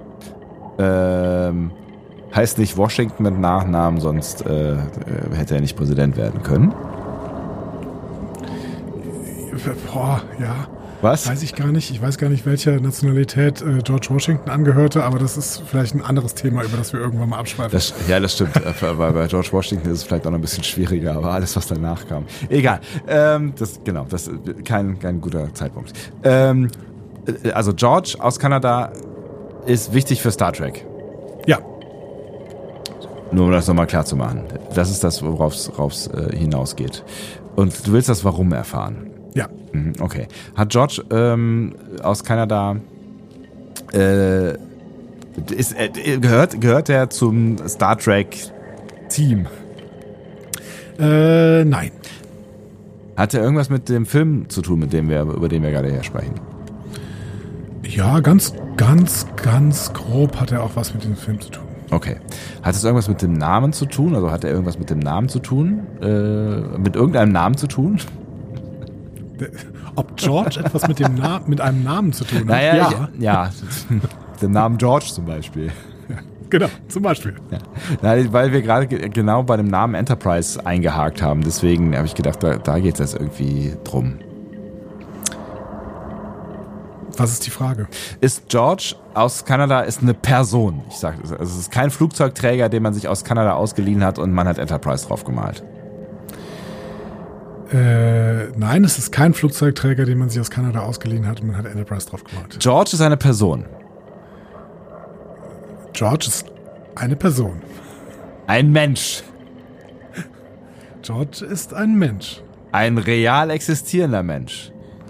Heißt nicht Washington mit Nachnamen, sonst hätte er nicht Präsident werden können. Boah, ja. Was? Weiß ich gar nicht. Ich weiß gar nicht, welcher Nationalität George Washington angehörte, aber das ist vielleicht ein anderes Thema, über das wir irgendwann mal abschweifen. Das stimmt. Bei George Washington ist es vielleicht auch noch ein bisschen schwieriger, aber alles, was danach kam. Egal. Das ist kein guter Zeitpunkt. Also George aus Kanada ist wichtig für Star Trek. Ja. Nur um das nochmal klar zu machen. Das ist das, worauf es hinausgeht. Und du willst das Warum erfahren. Ja. Okay. Hat George aus Kanada Gehört er zum Star Trek Team? Nein. Hat er irgendwas mit dem Film zu tun, über den wir gerade hier sprechen? Ja, ganz grob hat er auch was mit dem Film zu tun. Okay. Hat es irgendwas mit dem Namen zu tun? Also hat er irgendwas mit dem Namen zu tun? Mit irgendeinem Namen zu tun? Ob George etwas mit einem Namen zu tun hat? Naja, ja. Den Namen George zum Beispiel. Ja, genau, zum Beispiel. Ja. Nein, weil wir gerade genau bei dem Namen Enterprise eingehakt haben. Deswegen habe ich gedacht, da geht es jetzt irgendwie drum. Was ist die Frage? Ist George aus Kanada eine Person? Ich sage, also es ist kein Flugzeugträger, den man sich aus Kanada ausgeliehen hat und man hat Enterprise drauf gemalt. Nein, es ist kein Flugzeugträger, den man sich aus Kanada ausgeliehen hat und man hat Enterprise drauf gemalt. George ist eine Person. George ist eine Person. Ein Mensch. George ist ein Mensch. Ein real existierender Mensch.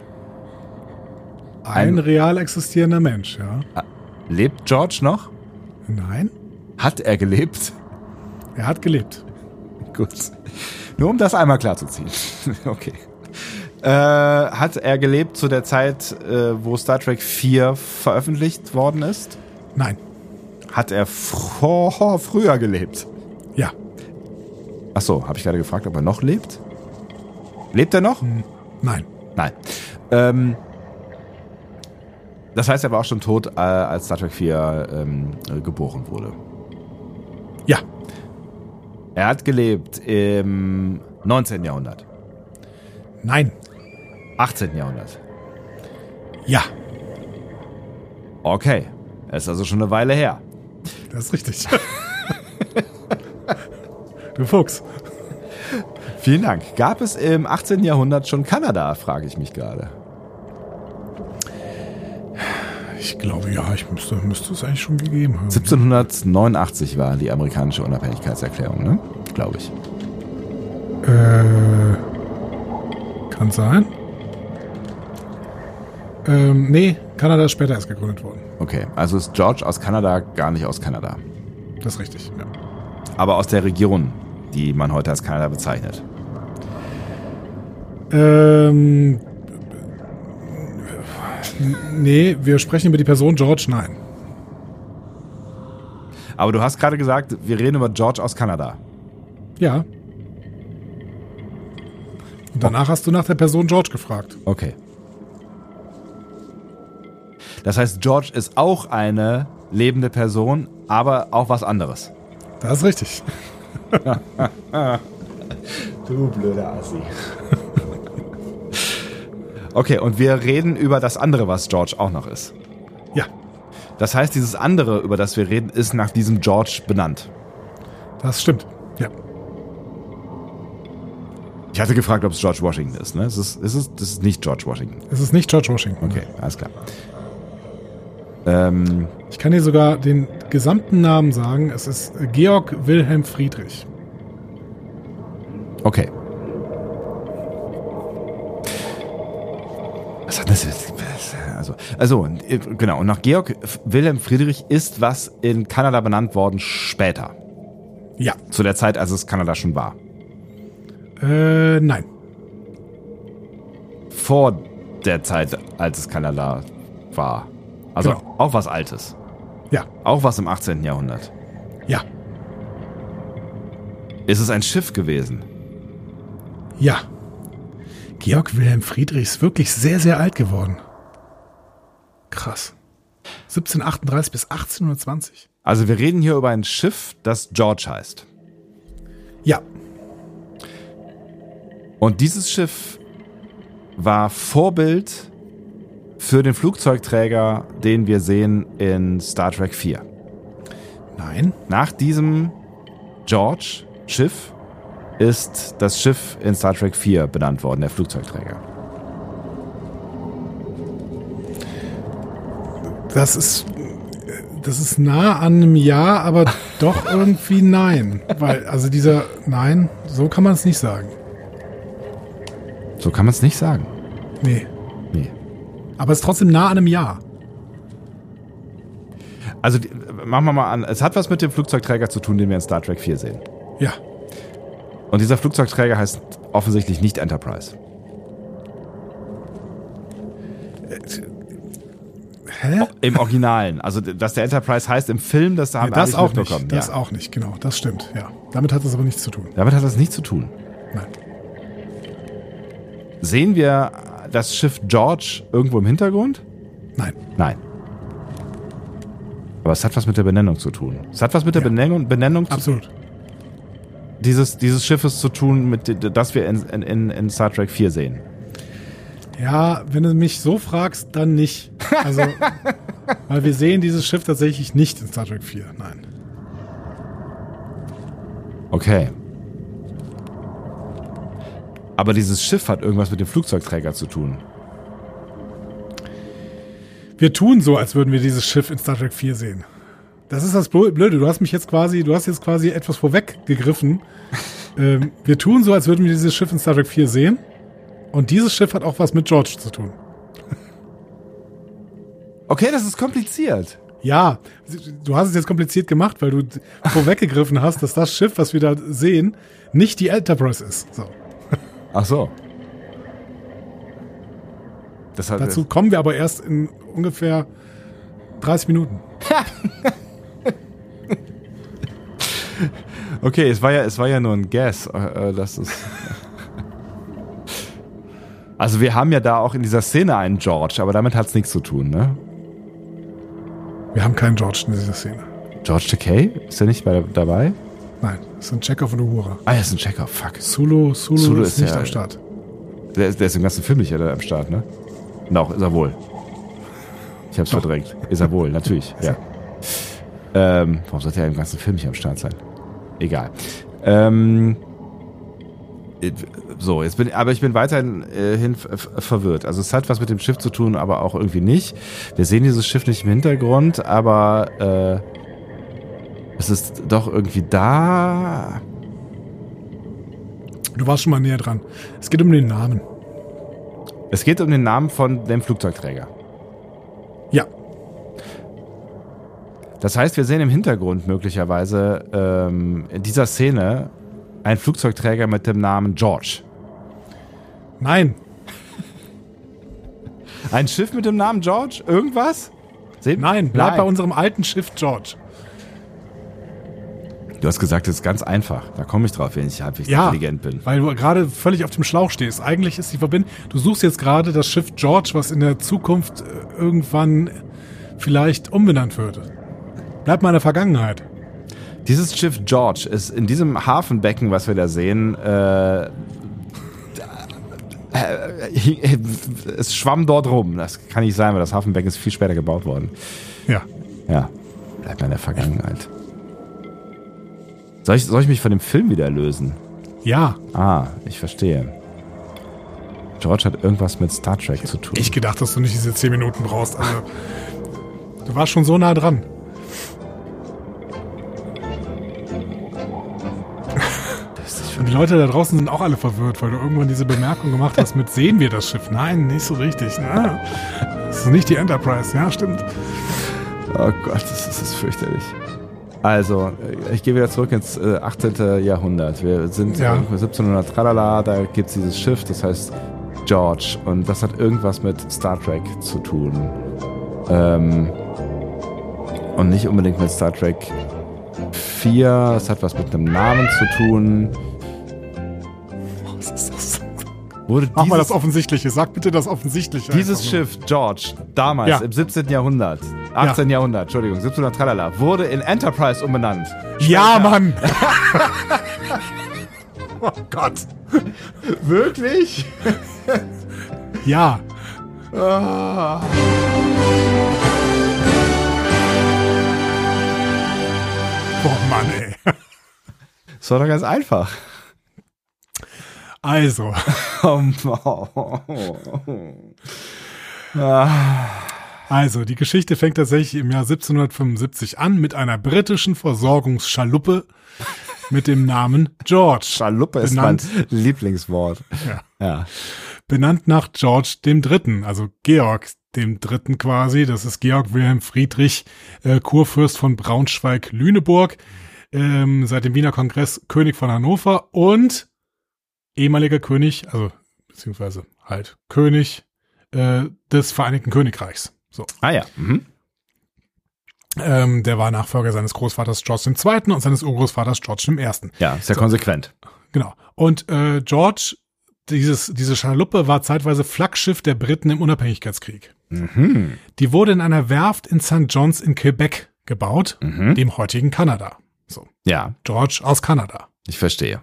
Ein real existierender Mensch, ja. Lebt George noch? Nein. Hat er gelebt? Er hat gelebt. Gut. Nur um das einmal klarzuziehen. Okay. Hat er gelebt zu der Zeit, wo Star Trek 4 veröffentlicht worden ist? Nein. Hat er früher gelebt? Ja. Ach so, habe ich gerade gefragt, ob er noch lebt? Lebt er noch? Nein. Nein. Das heißt, er war auch schon tot, als Star Trek 4 geboren wurde. Ja. Er hat gelebt im 19. Jahrhundert. Nein. 18. Jahrhundert. Ja. Okay. Er ist also schon eine Weile her. Das ist richtig. Du Fuchs. Vielen Dank. Gab es im 18. Jahrhundert schon Kanada, frage ich mich gerade. Ich glaube, ja, müsste es eigentlich schon gegeben haben. 1789 war die amerikanische Unabhängigkeitserklärung, ne? Glaube ich. Kann sein. Nee, Kanada ist später erst gegründet worden. Okay, also ist George aus Kanada gar nicht aus Kanada. Das ist richtig, ja. Aber aus der Region, die man heute als Kanada bezeichnet. Nee, wir sprechen über die Person George, nein. Aber du hast gerade gesagt, wir reden über George aus Kanada. Ja. Und danach hast du nach der Person George gefragt. Okay. Das heißt, George ist auch eine lebende Person, aber auch was anderes. Das ist richtig. Du blöder Assi. Okay, und wir reden über das andere, was George auch noch ist. Ja. Das heißt, dieses andere, über das wir reden, ist nach diesem George benannt. Das stimmt, ja. Ich hatte gefragt, ob es George Washington ist, ne? Das ist nicht George Washington. Es ist nicht George Washington. Okay, alles klar. Ich kann dir sogar den gesamten Namen sagen. Es ist Georg Wilhelm Friedrich. Okay. Was hat das jetzt? Also, genau. Und nach Georg Wilhelm Friedrich ist was in Kanada benannt worden später. Ja. Zu der Zeit, als es Kanada schon war. Nein. Vor der Zeit, als es Kanada war. Also Genau. auch was Altes. Ja. Auch was im 18. Jahrhundert. Ja. Ist es ein Schiff gewesen? Ja. Georg Wilhelm Friedrich ist wirklich sehr, sehr alt geworden. Krass. 1738 bis 1820. Also wir reden hier über ein Schiff, das George heißt. Ja. Und dieses Schiff war Vorbild für den Flugzeugträger, den wir sehen in Star Trek 4. Nein. Nach diesem George-Schiff ist das Schiff in Star Trek 4 benannt worden, der Flugzeugträger. Das ist nah an einem Ja, aber doch irgendwie nein. Weil, also nein, so kann man es nicht sagen. So kann man es nicht sagen. Nee. Nee. Aber es ist trotzdem nah an einem Ja. Also machen wir mal an. Es hat was mit dem Flugzeugträger zu tun, den wir in Star Trek 4 sehen. Ja. Und dieser Flugzeugträger heißt offensichtlich nicht Enterprise. Hä? Im Originalen. Also, dass der Enterprise heißt im Film, das haben wir Das nicht auch mitbekommen. nicht. Das auch nicht, genau. Das stimmt, ja. Damit hat es aber nichts zu tun. Damit hat das nichts zu tun. Nein. Sehen wir das Schiff George irgendwo im Hintergrund? Nein. Nein. Aber es hat was mit der Benennung zu tun. Es hat was mit der Benennung Absolut. dieses Schiffes zu tun, mit das wir in Star Trek 4 sehen. Ja, wenn du mich so fragst, dann nicht. Also, weil wir sehen dieses Schiff tatsächlich nicht in Star Trek 4. Nein. Okay. Aber dieses Schiff hat irgendwas mit dem Flugzeugträger zu tun. Wir tun so, als würden wir dieses Schiff in Star Trek 4 sehen. Das ist das Blöde. Du hast jetzt quasi etwas vorweggegriffen. Wir tun so, als würden wir dieses Schiff in Star Trek 4 sehen. Und dieses Schiff hat auch was mit George zu tun. Okay, das ist kompliziert. Ja, du hast es jetzt kompliziert gemacht, weil du vorweggegriffen hast, dass das Schiff, was wir da sehen, nicht die Enterprise ist. So. Ach so. Dazu kommen wir aber erst in ungefähr 30 Minuten. Okay, es war ja nur ein Guess. Das ist. Also wir haben ja da auch in dieser Szene einen George, aber damit hat es nichts zu tun, ne? Wir haben keinen George in dieser Szene. George Takei? Ist der nicht dabei? Nein, das ist ein Chekhov und Uhura. Ah, er ist ein Chekhov, fuck. Sulu ist nicht am Start. Der ist im ganzen Film nicht am Start, ne? Doch, ist er wohl. Ich hab's verdrängt. Ist er wohl, natürlich, ja. Warum sollte er im ganzen Film nicht am Start sein? Egal. So, ich bin weiterhin verwirrt. Also es hat was mit dem Schiff zu tun, aber auch irgendwie nicht. Wir sehen dieses Schiff nicht im Hintergrund, aber es ist doch irgendwie da. Du warst schon mal näher dran. Es geht um den Namen. Es geht um den Namen von dem Flugzeugträger. Ja. Das heißt, wir sehen im Hintergrund möglicherweise in dieser Szene einen Flugzeugträger mit dem Namen George. Nein. Ein Schiff mit dem Namen George? Irgendwas? Nein, bleib bei unserem alten Schiff George. Du hast gesagt, es ist ganz einfach. Da komme ich drauf, wenn ich halbwegs intelligent bin. Weil du gerade völlig auf dem Schlauch stehst. Eigentlich ist die Verbindung, du suchst jetzt gerade das Schiff George, was in der Zukunft irgendwann vielleicht umbenannt wird. Bleib mal in der Vergangenheit. Dieses Schiff George ist in diesem Hafenbecken, was wir da sehen, es schwamm dort rum. Das kann nicht sein, weil das Hafenbecken ist viel später gebaut worden. Ja. Ja, bleib mal in der Vergangenheit. Soll ich mich von dem Film wieder lösen? Ja. Ah, ich verstehe. George hat irgendwas mit Star Trek zu tun. Ich gedacht, dass du nicht diese 10 Minuten brauchst. Also, du warst schon so nah dran. Und die Leute da draußen sind auch alle verwirrt, weil du irgendwann diese Bemerkung gemacht hast mit sehen wir das Schiff? Nein, nicht so richtig. Na, das ist nicht die Enterprise. Ja, stimmt. Oh Gott, das ist fürchterlich. Also, ich gehe wieder zurück ins 18. Jahrhundert. Wir sind 1700 tralala, da gibt es dieses Schiff, das heißt George. Und das hat irgendwas mit Star Trek zu tun. Und nicht unbedingt mit Star Trek 4. Es hat was mit einem Namen zu tun. Was ist das? Mach mal das Offensichtliche. Sag bitte das Offensichtliche. Dieses Schiff, George, damals im 17. Jahrhundert, 18. Jahrhundert, Entschuldigung, 1700 tralala, wurde in Enterprise umbenannt. Ja, Mann! Oh Gott. Wirklich? Ja. Oh. Boah, Mann, ey. Das war doch ganz einfach. Also. Also, die Geschichte fängt tatsächlich im Jahr 1775 an mit einer britischen Versorgungsschaluppe mit dem Namen George. Schaluppe ist mein Lieblingswort. Ja. Benannt nach George III., also Georg dem Dritten quasi. Das ist Georg Wilhelm Friedrich, Kurfürst von Braunschweig-Lüneburg, seit dem Wiener Kongress König von Hannover und ehemaliger König, also beziehungsweise halt König des Vereinigten Königreichs. So. Ah ja. Mhm. Der war Nachfolger seines Großvaters George II. Und seines Urgroßvaters George I. Ja, ist ja konsequent. Genau. Und George, diese Schaluppe war zeitweise Flaggschiff der Briten im Unabhängigkeitskrieg. Mhm. Die wurde in einer Werft in St. John's in Quebec gebaut, dem heutigen Kanada. So. Ja, George aus Kanada. ich verstehe.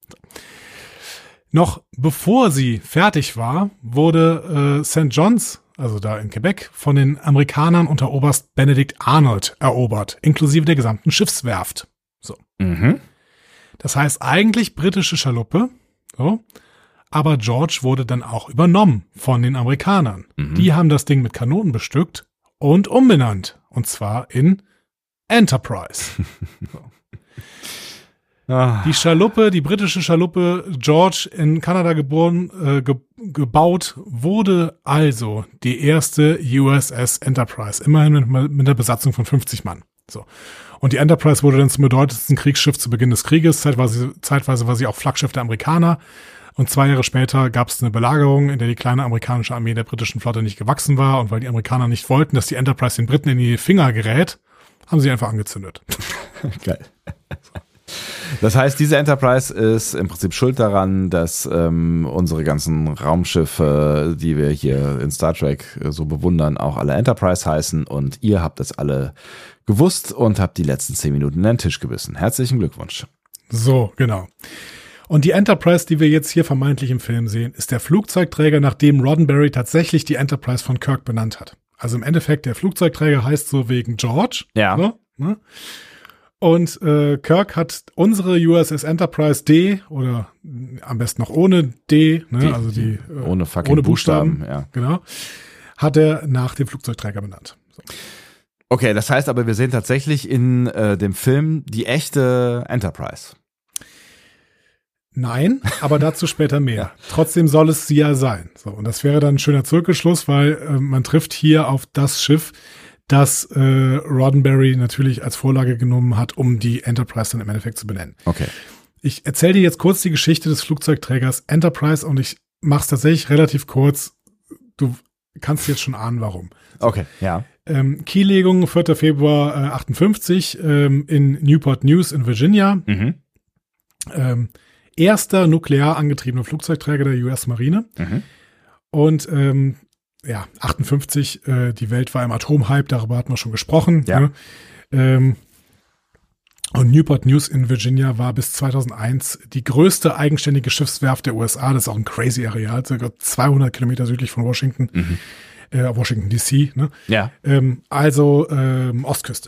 Noch bevor sie fertig war, wurde St. John's, also da in Quebec, von den Amerikanern unter Oberst Benedict Arnold erobert, inklusive der gesamten Schiffswerft. So. Mhm. Das heißt eigentlich britische Schaluppe, so, aber George wurde dann auch übernommen von den Amerikanern. Die haben das Ding mit Kanonen bestückt und umbenannt. Und zwar in Enterprise. So. Die Schaluppe, die britische Schaluppe George in Kanada geboren, gebaut, wurde also die erste USS Enterprise. Immerhin mit einer Besatzung von 50 Mann. So. Und die Enterprise wurde dann zum bedeutendsten Kriegsschiff zu Beginn des Krieges. Zeitweise war sie auch Flaggschiff der Amerikaner. Und 2 Jahre später gab es eine Belagerung, in der die kleine amerikanische Armee der britischen Flotte nicht gewachsen war. Und weil die Amerikaner nicht wollten, dass die Enterprise den Briten in die Finger gerät, haben sie einfach angezündet. Geil. Das heißt, diese Enterprise ist im Prinzip schuld daran, dass unsere ganzen Raumschiffe, die wir hier in Star Trek so bewundern, auch alle Enterprise heißen. Und ihr habt das alle gewusst und habt die letzten 10 Minuten in den Tisch gebissen. Herzlichen Glückwunsch. So, genau. Und die Enterprise, die wir jetzt hier vermeintlich im Film sehen, ist der Flugzeugträger, nach dem Roddenberry tatsächlich die Enterprise von Kirk benannt hat. Also im Endeffekt, der Flugzeugträger heißt so wegen George. Ja. So, ne? Und Kirk hat unsere USS Enterprise D, oder am besten noch ohne D, ne? Die, also die ohne fucking ohne Buchstaben, ja. Genau, hat er nach dem Flugzeugträger benannt. So. Okay, das heißt aber, wir sehen tatsächlich in dem Film die echte Enterprise. Nein, aber dazu später mehr. Trotzdem soll es sie ja sein. So, und das wäre dann ein schöner Zirkelschluss, weil man trifft hier auf das Schiff, das Roddenberry natürlich als Vorlage genommen hat, um die Enterprise dann im Endeffekt zu benennen. Okay. Ich erzähle dir jetzt kurz die Geschichte des Flugzeugträgers Enterprise und ich mache es tatsächlich relativ kurz. Du kannst jetzt schon ahnen, warum. Okay, ja. Kiellegung 4. Februar 58 in Newport News in Virginia. Erster nuklear angetriebener Flugzeugträger der US-Marine. Und 58, die Welt war im Atomhype, darüber hatten wir schon gesprochen. Ja. Ne? Und Newport News in Virginia war bis 2001 die größte eigenständige Schiffswerft der USA. Das ist auch ein crazy Areal, ca. 200 Kilometer südlich von Washington. Washington DC. Ne? Ja. Also Ostküste.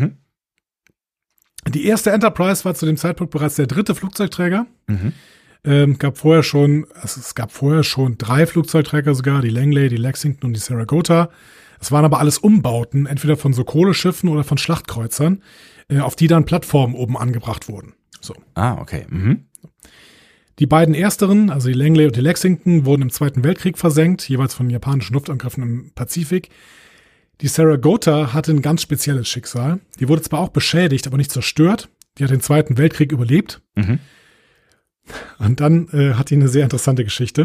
Die erste Enterprise war zu dem Zeitpunkt bereits der 3. Flugzeugträger. Es gab vorher schon 3 Flugzeugträger sogar, die Langley, die Lexington und die Saratoga. Es waren aber alles Umbauten, entweder von so Kohleschiffen oder von Schlachtkreuzern, auf die dann Plattformen oben angebracht wurden. So. Ah, okay. Die beiden ersteren, also die Langley und die Lexington, wurden im Zweiten Weltkrieg versenkt, jeweils von japanischen Luftangriffen im Pazifik. Die Saratoga hatte ein ganz spezielles Schicksal. Die wurde zwar auch beschädigt, aber nicht zerstört. Die hat den Zweiten Weltkrieg überlebt. Und dann hat die eine sehr interessante Geschichte.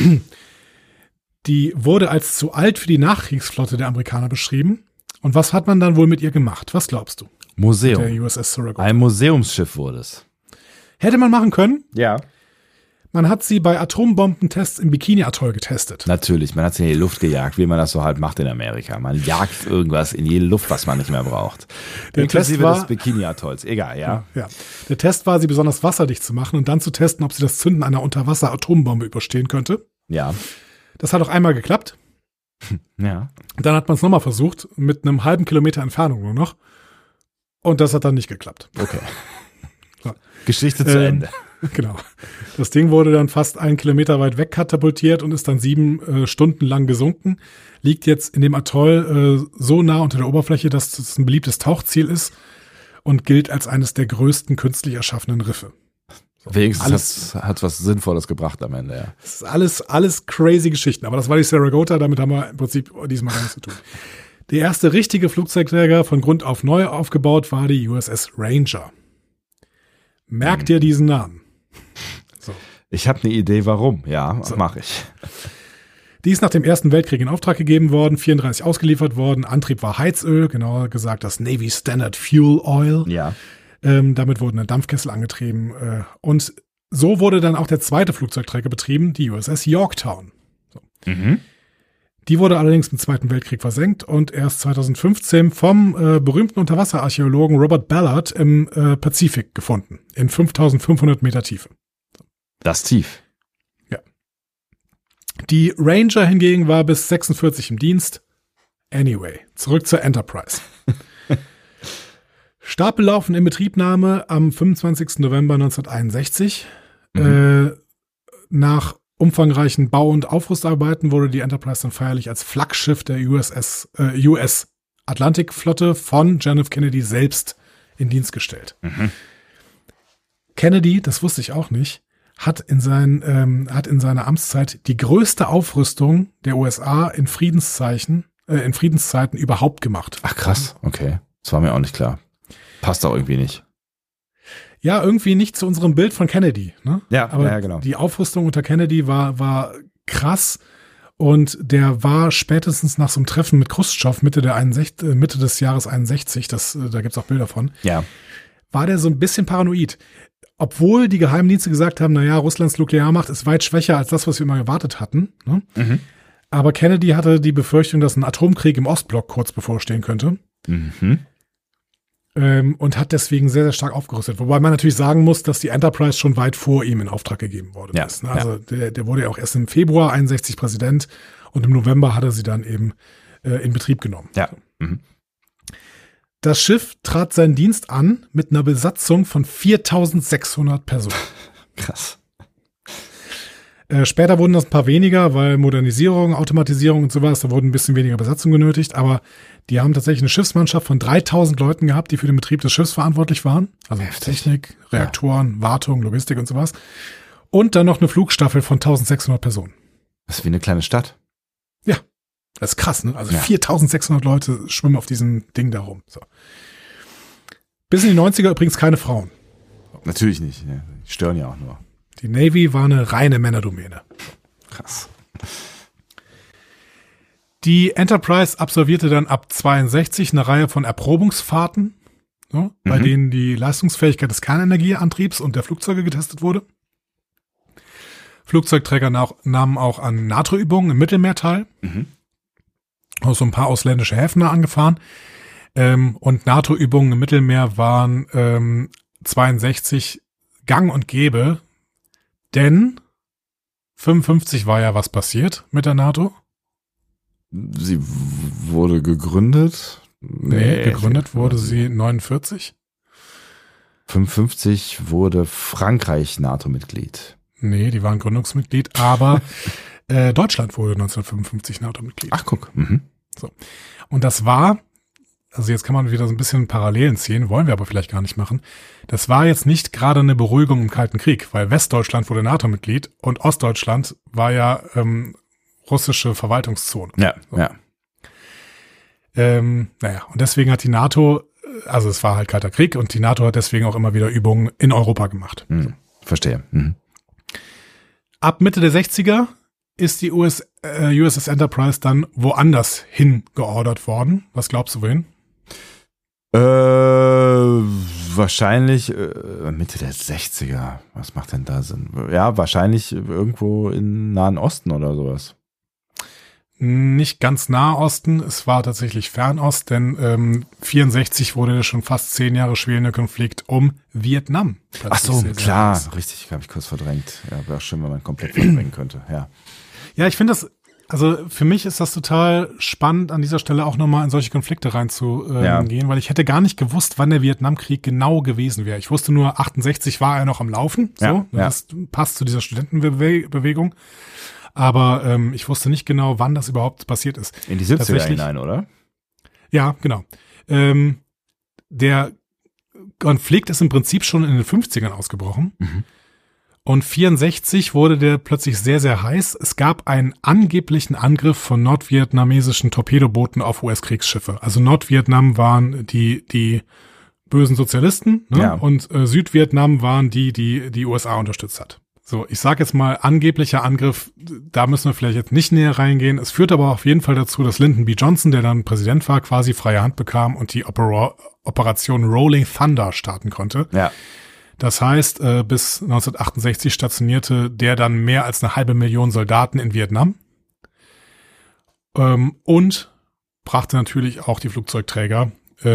Die wurde als zu alt für die Nachkriegsflotte der Amerikaner beschrieben. Und was hat man dann wohl mit ihr gemacht? Was glaubst du? Museum. Der USS Saratoga. Ein Museumsschiff wurde es. Hätte man machen können. Ja. Man hat sie bei Atombombentests im Bikini-Atoll getestet. Natürlich, man hat sie in die Luft gejagt, wie man das so halt macht in Amerika. Man jagt irgendwas in jede Luft, was man nicht mehr braucht. Der Inklusive Test war, des Bikini-Atolls. Egal, ja. Ja. Der Test war, sie besonders wasserdicht zu machen und dann zu testen, ob sie das Zünden einer Unterwasser-Atombombe überstehen könnte. Ja. Das hat auch einmal geklappt. Ja. Dann hat man es nochmal versucht, mit einem halben Kilometer Entfernung nur noch. Und das hat dann nicht geklappt. Okay. So. Geschichte zu Ende. Genau. Das Ding wurde dann fast 1 Kilometer weit weg katapultiert und ist dann 7 Stunden lang gesunken. Liegt jetzt in dem Atoll so nah unter der Oberfläche, dass es ein beliebtes Tauchziel ist und gilt als eines der größten künstlich erschaffenen Riffe. So. Wenigstens hat was Sinnvolles gebracht am Ende, ja. Das ist alles crazy Geschichten. Aber das war die Saratoga, damit haben wir im Prinzip diesmal gar nichts zu tun. Der erste richtige Flugzeugträger von Grund auf neu aufgebaut war die USS Ranger. Merkt ihr diesen Namen? So. Ich habe eine Idee, warum. Ja, mache ich. Die ist nach dem Ersten Weltkrieg in Auftrag gegeben worden, 34 ausgeliefert worden. Antrieb war Heizöl, genauer gesagt das Navy Standard Fuel Oil. Ja. Damit wurden Dampfkessel angetrieben. Und so wurde dann auch der zweite Flugzeugträger betrieben, die USS Yorktown. So. Mhm. Die wurde allerdings im Zweiten Weltkrieg versenkt und erst 2015 vom berühmten Unterwasserarchäologen Robert Ballard im Pazifik gefunden, in 5500 Meter Tiefe. Das tief. Ja. Die Ranger hingegen war bis 46 im Dienst. Anyway, zurück zur Enterprise. Startbelaufen in Betriebnahme am 25. November 1961. Nach umfangreichen Bau- und Aufrüstarbeiten wurde die Enterprise dann feierlich als Flaggschiff der US-Atlantikflotte von John F. Kennedy selbst in Dienst gestellt. Mhm. Kennedy, das wusste ich auch nicht, hat in seiner Amtszeit die größte Aufrüstung der USA in Friedenszeiten überhaupt gemacht. Ach krass, okay. Das war mir auch nicht klar. Passt auch irgendwie nicht. Ja, irgendwie nicht zu unserem Bild von Kennedy. Ne? Ja, aber ja, genau. Die Aufrüstung unter Kennedy war krass und der war spätestens nach so einem Treffen mit Khrushchev Mitte des Jahres 61, da gibt's auch Bilder von, Ja. war der so ein bisschen paranoid. Obwohl die Geheimdienste gesagt haben, naja, Russlands Nuklearmacht ist weit schwächer als das, was wir immer erwartet hatten. Ne? Mhm. Aber Kennedy hatte die Befürchtung, dass ein Atomkrieg im Ostblock kurz bevorstehen könnte. Mhm. Und hat deswegen sehr, sehr stark aufgerüstet. Wobei man natürlich sagen muss, dass die Enterprise schon weit vor ihm in Auftrag gegeben worden ist. Ne? Also der wurde ja auch erst im Februar 61 Präsident und im November hat er sie dann eben in Betrieb genommen. Ja. Mhm. Das Schiff trat seinen Dienst an mit einer Besatzung von 4.600 Personen. Krass. Später wurden das ein paar weniger, weil Modernisierung, Automatisierung und sowas, da wurden ein bisschen weniger Besatzung genötigt, aber die haben tatsächlich eine Schiffsmannschaft von 3.000 Leuten gehabt, die für den Betrieb des Schiffs verantwortlich waren. Also Technik, Reaktoren, Wartung, Logistik und sowas. Und dann noch eine Flugstaffel von 1.600 Personen. Das ist wie eine kleine Stadt. Ja, das ist krass, ne? Also 4.600 Leute schwimmen auf diesem Ding da rum. So. Bis in die 90er übrigens keine Frauen. Natürlich nicht. Ne? Die stören ja auch nur. Die Navy war eine reine Männerdomäne. Krass. Die Enterprise absolvierte dann ab 62 eine Reihe von Erprobungsfahrten, so, bei denen die Leistungsfähigkeit des Kernenergieantriebs und der Flugzeuge getestet wurde. Flugzeugträger nahmen auch an NATO-Übungen im Mittelmeer teil. Auch so ein paar ausländische Häfen angefahren. Und NATO-Übungen im Mittelmeer waren 62 gang und gäbe. Denn 55 war ja was passiert mit der NATO. Sie wurde gegründet? Nee, gegründet wurde sie 49. 55 wurde Frankreich NATO-Mitglied. Nee, die waren Gründungsmitglied, aber Deutschland wurde 1955 NATO-Mitglied. Ach, guck. Mhm. So. Und das war, also jetzt kann man wieder so ein bisschen Parallelen ziehen, wollen wir aber vielleicht gar nicht machen. Das war jetzt nicht gerade eine Beruhigung im Kalten Krieg, weil Westdeutschland wurde NATO-Mitglied und Ostdeutschland war ja russische Verwaltungszone. Ja, so. ja. Naja, und deswegen hat die NATO, also es war halt Kalter Krieg und die NATO hat deswegen auch immer wieder Übungen in Europa gemacht. Verstehe. Mhm. Ab Mitte der 60er ist die USS Enterprise dann woanders hingeordert worden. Was glaubst du, wohin? Wahrscheinlich Mitte der 60er. Was macht denn da Sinn? Ja, wahrscheinlich irgendwo im Nahen Osten oder sowas. Nicht ganz Nahosten, es war tatsächlich Fernost, denn 64 wurde der schon fast 10 Jahre schwelende Konflikt um Vietnam. Ach so, klar, richtig, habe ich kurz verdrängt. Ja, wäre schön, wenn man komplett verdrängen könnte, ja. Ja, ich finde das, also für mich ist das total spannend, an dieser Stelle auch nochmal in solche Konflikte reinzugehen, weil ich hätte gar nicht gewusst, wann der Vietnamkrieg genau gewesen wäre. Ich wusste nur, 68 war er noch am Laufen, so, das passt zu dieser Studentenbewegung. Aber ich wusste nicht genau, wann das überhaupt passiert ist. In die 70er hinein, oder? Ja, genau. Der Konflikt ist im Prinzip schon in den 50ern ausgebrochen. Und 64 wurde der plötzlich sehr, sehr heiß. Es gab einen angeblichen Angriff von nordvietnamesischen Torpedobooten auf US-Kriegsschiffe. Also Nordvietnam waren die bösen Sozialisten, ne? Ja. Und Südvietnam waren die USA unterstützt hat. So, ich sage jetzt mal angeblicher Angriff, da müssen wir vielleicht jetzt nicht näher reingehen. Es führt aber auf jeden Fall dazu, dass Lyndon B. Johnson, der dann Präsident war, quasi freie Hand bekam und die Operation Rolling Thunder starten konnte. Ja. Das heißt, bis 1968 stationierte der dann mehr als 500.000 Soldaten in Vietnam und brachte natürlich auch die Flugzeugträger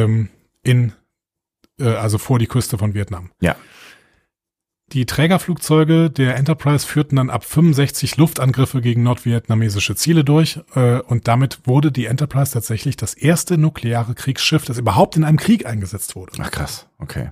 also vor die Küste von Vietnam. Ja. Die Trägerflugzeuge der Enterprise führten dann ab 65 Luftangriffe gegen nordvietnamesische Ziele durch und damit wurde die Enterprise tatsächlich das erste nukleare Kriegsschiff, das überhaupt in einem Krieg eingesetzt wurde. Ach krass, okay.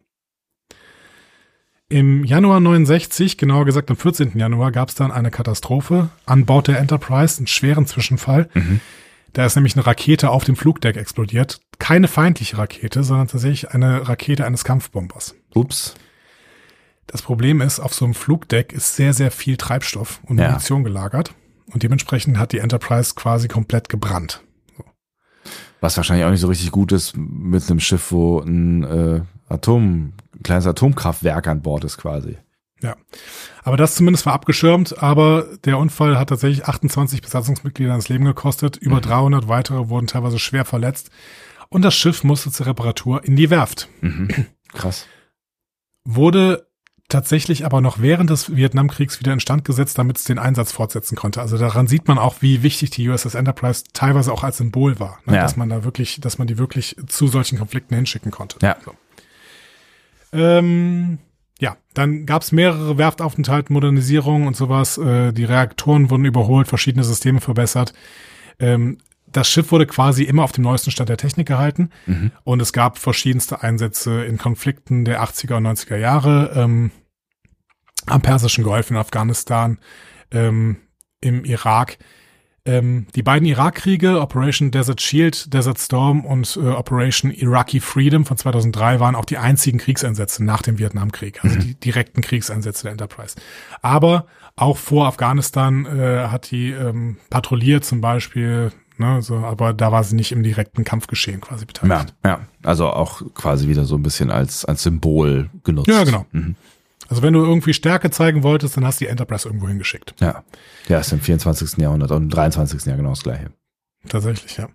Im Januar 69, genauer gesagt am 14. Januar, gab es dann eine Katastrophe an Bord der Enterprise, einen schweren Zwischenfall. Mhm. Da ist nämlich eine Rakete auf dem Flugdeck explodiert. Keine feindliche Rakete, sondern tatsächlich eine Rakete eines Kampfbombers. Ups. Das Problem ist, auf so einem Flugdeck ist sehr, sehr viel Treibstoff und Munition gelagert. Und dementsprechend hat die Enterprise quasi komplett gebrannt. So. Was wahrscheinlich auch nicht so richtig gut ist mit einem Schiff, wo ein kleines Atomkraftwerk an Bord ist quasi. Ja, aber das zumindest war abgeschirmt, aber der Unfall hat tatsächlich 28 Besatzungsmitglieder das Leben gekostet, über 300 weitere wurden teilweise schwer verletzt und das Schiff musste zur Reparatur in die Werft. Mhm. Krass. Wurde tatsächlich aber noch während des Vietnamkriegs wieder instand gesetzt, damit es den Einsatz fortsetzen konnte. Also daran sieht man auch, wie wichtig die USS Enterprise teilweise auch als Symbol war, ne? Ja. Dass man die wirklich zu solchen Konflikten hinschicken konnte. Ja. So. Ja, dann gab es mehrere Werftaufenthalte, Modernisierungen und sowas. Die Reaktoren wurden überholt, verschiedene Systeme verbessert. Das Schiff wurde quasi immer auf dem neuesten Stand der Technik gehalten. Mhm. Und es gab verschiedenste Einsätze in Konflikten der 80er und 90er Jahre. Am Persischen Golf, in Afghanistan, im Irak. Die beiden Irakkriege, Operation Desert Shield, Desert Storm und Operation Iraqi Freedom von 2003 waren auch die einzigen Kriegseinsätze nach dem Vietnamkrieg, also die direkten Kriegseinsätze der Enterprise. Aber auch vor Afghanistan hat die patrouilliert zum Beispiel, ne, so, aber da war sie nicht im direkten Kampfgeschehen quasi beteiligt. Ja, also auch quasi wieder so ein bisschen als Symbol genutzt. Ja, genau. Mhm. Also wenn du irgendwie Stärke zeigen wolltest, dann hast du die Enterprise irgendwo hingeschickt. Ja, ist im 24. Jahrhundert und im 23. Jahr genau das Gleiche. Tatsächlich, ja.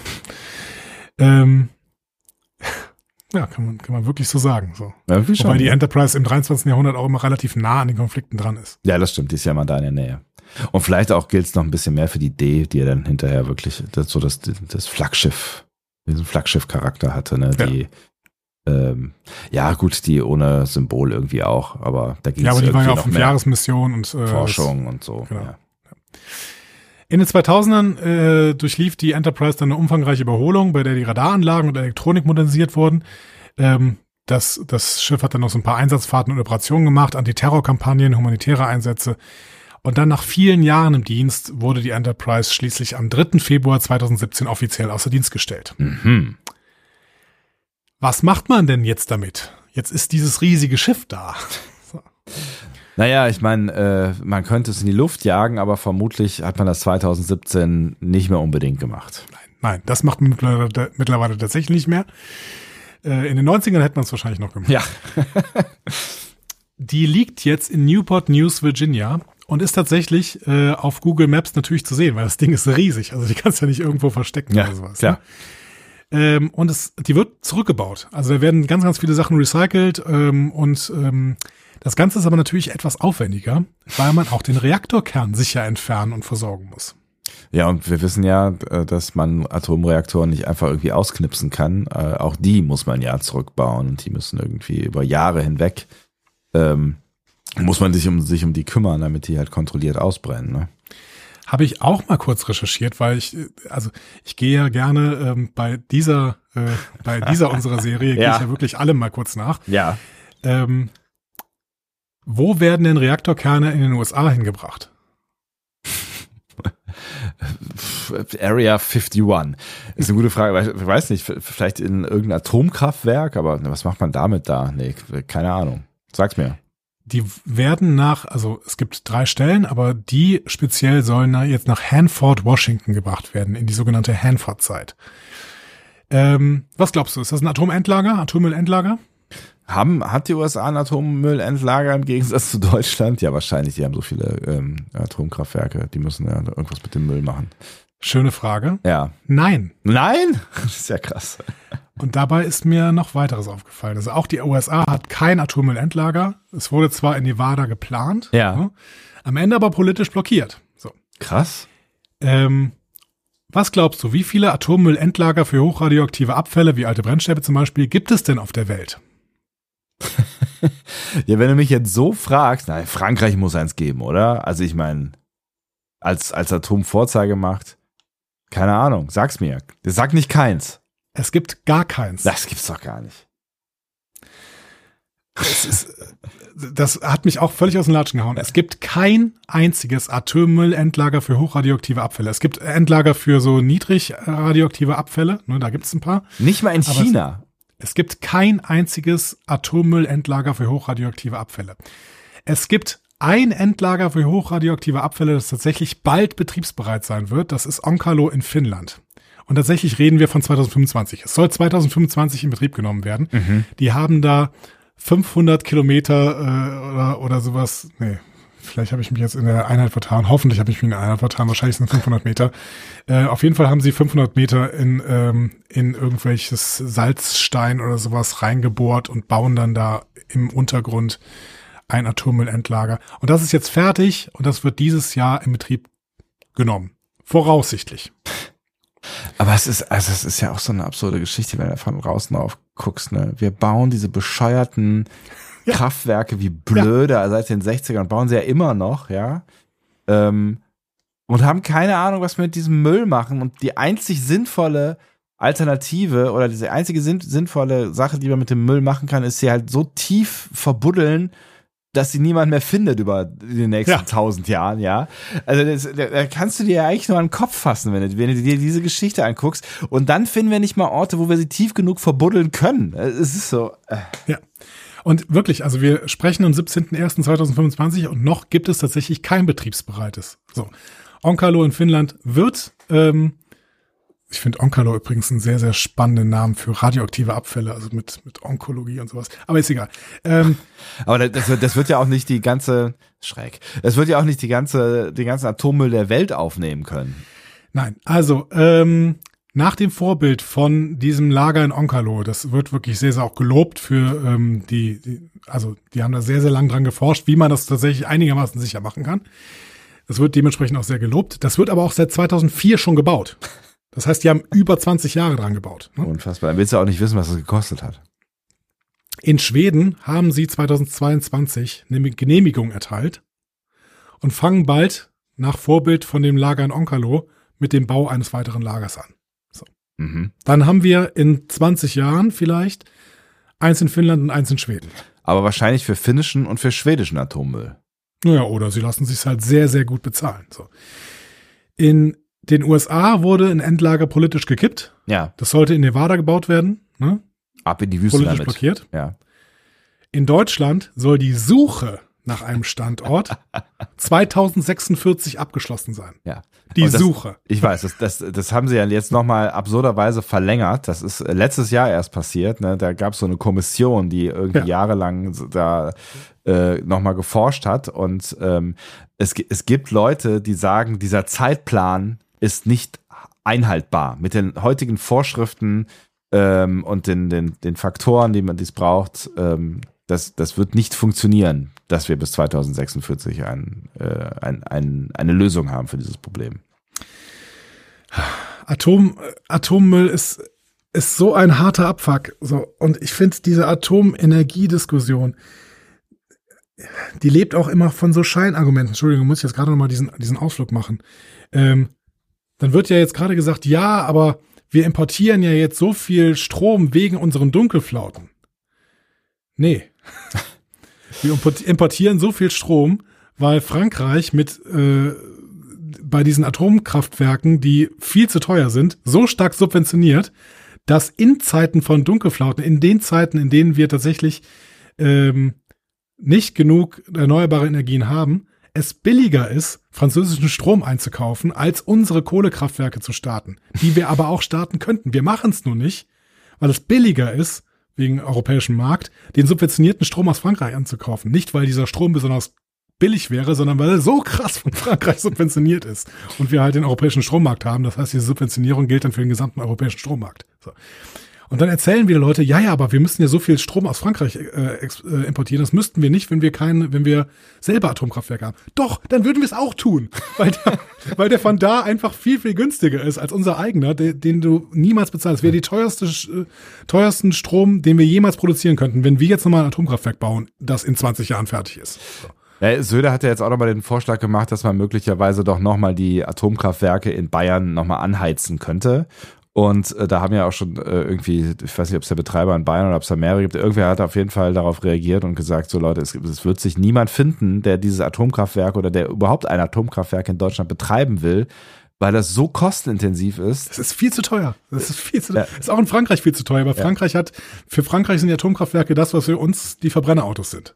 Ja, kann man wirklich so sagen. So. Ja, wobei die Enterprise im 23. Jahrhundert auch immer relativ nah an den Konflikten dran ist. Ja, das stimmt, die ist ja immer da in der Nähe. Und vielleicht auch gilt es noch ein bisschen mehr für die D, die ja dann hinterher wirklich das Flaggschiff, diesen Flaggschiff-Charakter hatte, ne? Die ja, gut, die ohne Symbol irgendwie auch, aber da ging es ja, aber die war ja auf noch mehr Jahresmission und Forschung und so. Genau. Ja. In den 2000ern durchlief die Enterprise dann eine umfangreiche Überholung, bei der die Radaranlagen und Elektronik modernisiert wurden. Das Schiff hat dann noch so ein paar Einsatzfahrten und Operationen gemacht, Antiterrorkampagnen, humanitäre Einsätze. Und dann nach vielen Jahren im Dienst wurde die Enterprise schließlich am 3. Februar 2017 offiziell außer Dienst gestellt. Mhm. Was macht man denn jetzt damit? Jetzt ist dieses riesige Schiff da. So. Naja, ich meine, man könnte es in die Luft jagen, aber vermutlich hat man das 2017 nicht mehr unbedingt gemacht. Nein, das macht man mittlerweile tatsächlich nicht mehr. In den 90ern hätte man es wahrscheinlich noch gemacht. Ja. Die liegt jetzt in Newport News, Virginia und ist tatsächlich auf Google Maps natürlich zu sehen, weil das Ding ist riesig. Also die kannst du ja nicht irgendwo verstecken oder sowas. Klar. Ne? Und die wird zurückgebaut. Also da werden ganz, ganz viele Sachen recycelt das Ganze ist aber natürlich etwas aufwendiger, weil man auch den Reaktorkern sicher entfernen und versorgen muss. Ja, und wir wissen ja, dass man Atomreaktoren nicht einfach irgendwie ausknipsen kann. Auch die muss man ja zurückbauen und die müssen irgendwie über Jahre hinweg muss man sich um die kümmern, damit die halt kontrolliert ausbrennen, ne? Habe ich auch mal kurz recherchiert, weil ich gehe ja gerne bei dieser unserer Serie, gehe ich ja wirklich allem mal kurz nach. Ja. Wo werden denn Reaktorkerne in den USA hingebracht? Area 51. Ist eine gute Frage. Ich weiß nicht, vielleicht in irgendein Atomkraftwerk, aber was macht man damit da? Nee, keine Ahnung. Sag's mir. die werden also es gibt 3 Stellen, aber die speziell sollen jetzt nach Hanford, Washington gebracht werden, in die sogenannte Hanford-Zeit. Was glaubst du, ist das ein Atommüllendlager? Hat die USA ein Atommüllendlager im Gegensatz zu Deutschland? Ja, wahrscheinlich. Die haben so viele Atomkraftwerke. Die müssen ja irgendwas mit dem Müll machen. Schöne Frage. Ja. Nein. Nein? Das ist ja krass. Und dabei ist mir noch weiteres aufgefallen. Also auch die USA hat kein Atommüllendlager. Es wurde zwar in Nevada geplant, Ja. Am Ende aber politisch blockiert. So. Krass. Was glaubst du, wie viele Atommüllendlager für hochradioaktive Abfälle, wie alte Brennstäbe zum Beispiel, gibt es denn auf der Welt? Ja, wenn du mich jetzt so fragst, nein, Frankreich muss eins geben, oder? Also ich meine, als Atomvorzeigemacht, keine Ahnung, sag's mir. Sag nicht keins. Es gibt gar keins. Das gibt's doch gar nicht. Das hat mich auch völlig aus den Latschen gehauen. Es gibt kein einziges Atommüllendlager für hochradioaktive Abfälle. Es gibt Endlager für so niedrig radioaktive Abfälle, ne, da gibt's ein paar. Nicht mal in Aber China. Es gibt kein einziges Atommüllendlager für hochradioaktive Abfälle. Es gibt ein Endlager für hochradioaktive Abfälle, das tatsächlich bald betriebsbereit sein wird. Das ist Onkalo in Finnland. Und tatsächlich reden wir von 2025. Es soll 2025 in Betrieb genommen werden. Mhm. Die haben da 500 Kilometer oder sowas. Nee, vielleicht habe ich mich jetzt in der Einheit vertan. Hoffentlich habe ich mich in der Einheit vertan. Wahrscheinlich sind es 500 Meter. Auf jeden Fall haben sie 500 Meter in irgendwelches Salzstein oder sowas reingebohrt und bauen dann da im Untergrund ein Atommüllendlager. Und das ist jetzt fertig und das wird dieses Jahr in Betrieb genommen. Voraussichtlich. Aber es ist ja auch so eine absurde Geschichte, wenn du von draußen drauf guckst, ne? Wir bauen diese bescheuerten Kraftwerke wie blöde seit den 60ern, bauen sie ja immer noch, ja. Und haben keine Ahnung, was wir mit diesem Müll machen. Und die einzig sinnvolle Alternative oder diese einzige sinnvolle Sache, die man mit dem Müll machen kann, ist sie halt so tief verbuddeln, dass sie niemand mehr findet über die nächsten 1000 Jahren, ja. Also da kannst du dir ja eigentlich nur an den Kopf fassen, wenn du dir diese Geschichte anguckst. Und dann finden wir nicht mal Orte, wo wir sie tief genug verbuddeln können. Es ist so. Ja. Und wirklich, also wir sprechen am 17.01.2025 und noch gibt es tatsächlich kein betriebsbereites. So. Onkalo in Finnland wird, ich finde Onkalo übrigens einen sehr, sehr spannenden Namen für radioaktive Abfälle, also mit Onkologie und sowas. Aber ist egal. Aber das wird ja auch nicht die ganze, das wird ja auch nicht den ganzen Atommüll der Welt aufnehmen können. Nein, also nach dem Vorbild von diesem Lager in Onkalo, das wird wirklich sehr, sehr auch gelobt für die haben da sehr, sehr lang dran geforscht, wie man das tatsächlich einigermaßen sicher machen kann. Das wird dementsprechend auch sehr gelobt. Das wird aber auch seit 2004 schon gebaut. Das heißt, die haben über 20 Jahre dran gebaut. Ne? Unfassbar. Dann willst du auch nicht wissen, was es gekostet hat. In Schweden haben sie 2022 eine Genehmigung erteilt und fangen bald nach Vorbild von dem Lager in Onkalo mit dem Bau eines weiteren Lagers an. So. Mhm. Dann haben wir in 20 Jahren vielleicht eins in Finnland und eins in Schweden. Aber wahrscheinlich für finnischen und für schwedischen Atommüll. Naja, oder sie lassen sich halt sehr, sehr gut bezahlen. So. In den USA wurde ein Endlager politisch gekippt. Ja. Das sollte in Nevada gebaut werden. Ne? Ab in die Wüste Politisch damit. blockiert. Ja. In Deutschland soll die Suche nach einem Standort 2046 abgeschlossen sein. Ja. Die Und Suche. Ich weiß, das haben sie ja jetzt nochmal absurderweise verlängert. Das ist letztes Jahr erst passiert. Ne? Da gab es so eine Kommission, die irgendwie jahrelang da nochmal geforscht hat. Und es gibt Leute, die sagen, dieser Zeitplan ist nicht einhaltbar. Mit den heutigen Vorschriften und den Faktoren, die man dies braucht, das wird nicht funktionieren, dass wir bis 2046 eine Lösung haben für dieses Problem. Atommüll ist so ein harter Abfuck. So. Und ich finde, diese Atomenergiediskussion, die lebt auch immer von so Scheinargumenten. Entschuldigung, muss ich jetzt gerade nochmal diesen Ausflug machen. Dann wird ja jetzt gerade gesagt, ja, aber wir importieren ja jetzt so viel Strom wegen unseren Dunkelflauten. Nee. Wir importieren so viel Strom, weil Frankreich bei diesen Atomkraftwerken, die viel zu teuer sind, so stark subventioniert, dass in Zeiten von Dunkelflauten, in den Zeiten, in denen wir tatsächlich nicht genug erneuerbare Energien haben, es billiger ist, französischen Strom einzukaufen, als unsere Kohlekraftwerke zu starten, die wir aber auch starten könnten. Wir machen es nur nicht, weil es billiger ist, wegen europäischem Markt, den subventionierten Strom aus Frankreich anzukaufen. Nicht, weil dieser Strom besonders billig wäre, sondern weil er so krass von Frankreich subventioniert ist und wir halt den europäischen Strommarkt haben. Das heißt, diese Subventionierung gilt dann für den gesamten europäischen Strommarkt. So. Und dann erzählen wieder Leute, ja, aber wir müssen ja so viel Strom aus Frankreich importieren. Das müssten wir nicht, wenn wir selber Atomkraftwerke haben. Doch, dann würden wir es auch tun, weil der von da einfach viel, viel günstiger ist als unser eigener, den du niemals bezahlst. Wäre die teuersten Strom, den wir jemals produzieren könnten, wenn wir jetzt nochmal ein Atomkraftwerk bauen, das in 20 Jahren fertig ist. So. Ja, Söder hat ja jetzt auch nochmal den Vorschlag gemacht, dass man möglicherweise doch nochmal die Atomkraftwerke in Bayern nochmal anheizen könnte. Und da haben ja auch schon irgendwie, ich weiß nicht, ob es der Betreiber in Bayern oder ob es da mehrere gibt, irgendwer hat auf jeden Fall darauf reagiert und gesagt, so Leute, es wird sich niemand finden, der dieses Atomkraftwerk oder der überhaupt ein Atomkraftwerk in Deutschland betreiben will, weil das so kostenintensiv ist. Das ist viel zu teuer. Das ist auch in Frankreich viel zu teuer, weil für Frankreich sind die Atomkraftwerke das, was für uns die Verbrennerautos sind.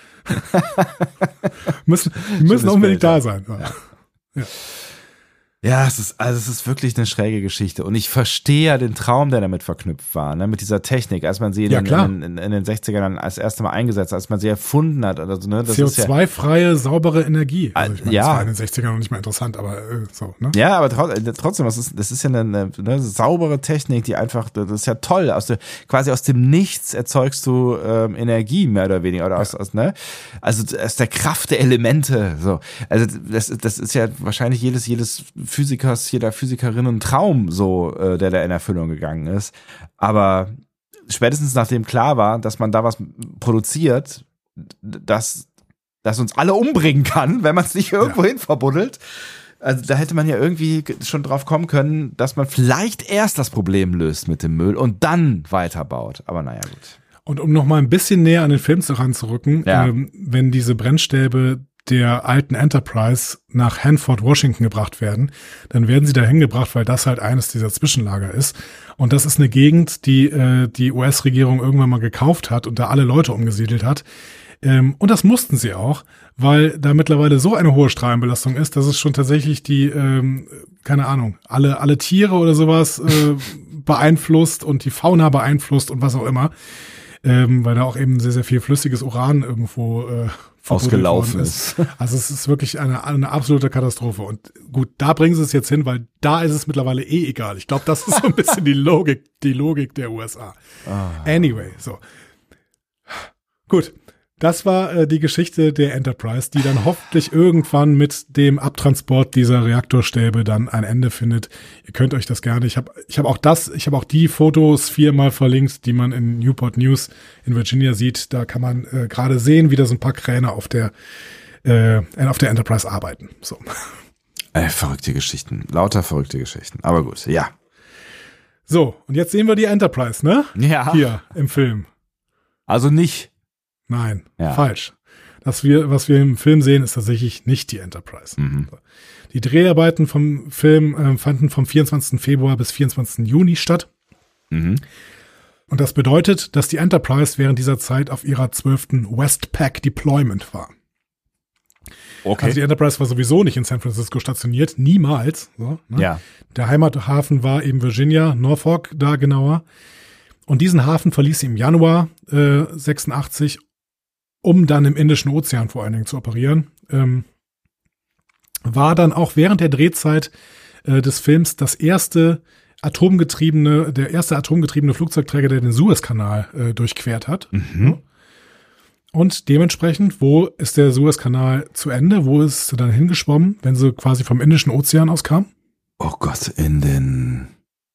müssen unbedingt da sein. Ja. Ja, es ist wirklich eine schräge Geschichte. Und ich verstehe ja den Traum, der damit verknüpft war, ne, mit dieser Technik, als man sie in den 60ern dann als erste Mal eingesetzt, als man sie erfunden hat. Also, ne, das CO2-freie, saubere Energie. Also ich meine, ja. Das war in den 60ern noch nicht mehr interessant, aber so, ne? Ja, aber trotzdem, das ist ja eine saubere Technik, die einfach, das ist ja toll. Quasi aus dem Nichts erzeugst du Energie, mehr oder weniger. Oder also aus der Kraft der Elemente. So. Also das ist ja wahrscheinlich jeder Physikerin ein Traum, so, der da in Erfüllung gegangen ist. Aber spätestens nachdem klar war, dass man da was produziert, das uns alle umbringen kann, wenn man es nicht irgendwo hin verbuddelt. Also da hätte man ja irgendwie schon drauf kommen können, dass man vielleicht erst das Problem löst mit dem Müll und dann weiterbaut. Aber naja, gut. Und um noch mal ein bisschen näher an den Film ranzurücken, wenn diese Brennstäbe der alten Enterprise nach Hanford, Washington gebracht werden, dann werden sie dahin gebracht, weil das halt eines dieser Zwischenlager ist. Und das ist eine Gegend, die die US-Regierung irgendwann mal gekauft hat und da alle Leute umgesiedelt hat. Und das mussten sie auch, weil da mittlerweile so eine hohe Strahlenbelastung ist, dass es schon tatsächlich die, keine Ahnung, alle Tiere oder sowas beeinflusst und die Fauna beeinflusst und was auch immer. Weil da auch eben sehr, sehr viel flüssiges Uran irgendwo ausgelaufen ist. Also es ist wirklich eine absolute Katastrophe. Und gut, da bringen sie es jetzt hin, weil da ist es mittlerweile egal. Ich glaube, das ist so ein bisschen die Logik der USA. Anyway, so. Gut. Das war die Geschichte der Enterprise, die dann hoffentlich irgendwann mit dem Abtransport dieser Reaktorstäbe dann ein Ende findet. Ihr könnt euch das gerne, ich habe auch die Fotos 4-mal verlinkt, die man in Newport News in Virginia sieht. Da kann man gerade sehen, wie da so ein paar Kräne auf der Enterprise arbeiten. So. Verrückte Geschichten, lauter verrückte Geschichten. Aber gut, ja. So, und jetzt sehen wir die Enterprise, ne? Ja. Hier im Film. Also nicht. Nein, falsch. Was wir im Film sehen, ist tatsächlich nicht die Enterprise. Mhm. Die Dreharbeiten vom Film fanden vom 24. Februar bis 24. Juni statt. Mhm. Und das bedeutet, dass die Enterprise während dieser Zeit auf ihrer 12. Westpac Deployment war. Okay. Also die Enterprise war sowieso nicht in San Francisco stationiert, niemals. So, ne? Ja. Der Heimathafen war eben Virginia, Norfolk da genauer. Und diesen Hafen verließ sie im Januar 86, um dann im Indischen Ozean vor allen Dingen zu operieren. War dann auch während der Drehzeit des Films der erste atomgetriebene Flugzeugträger, der den Suezkanal durchquert hat. Mhm. Und dementsprechend, wo ist der Suezkanal zu Ende? Wo ist sie dann hingeschwommen, wenn sie quasi vom Indischen Ozean aus kam? Oh Gott, in den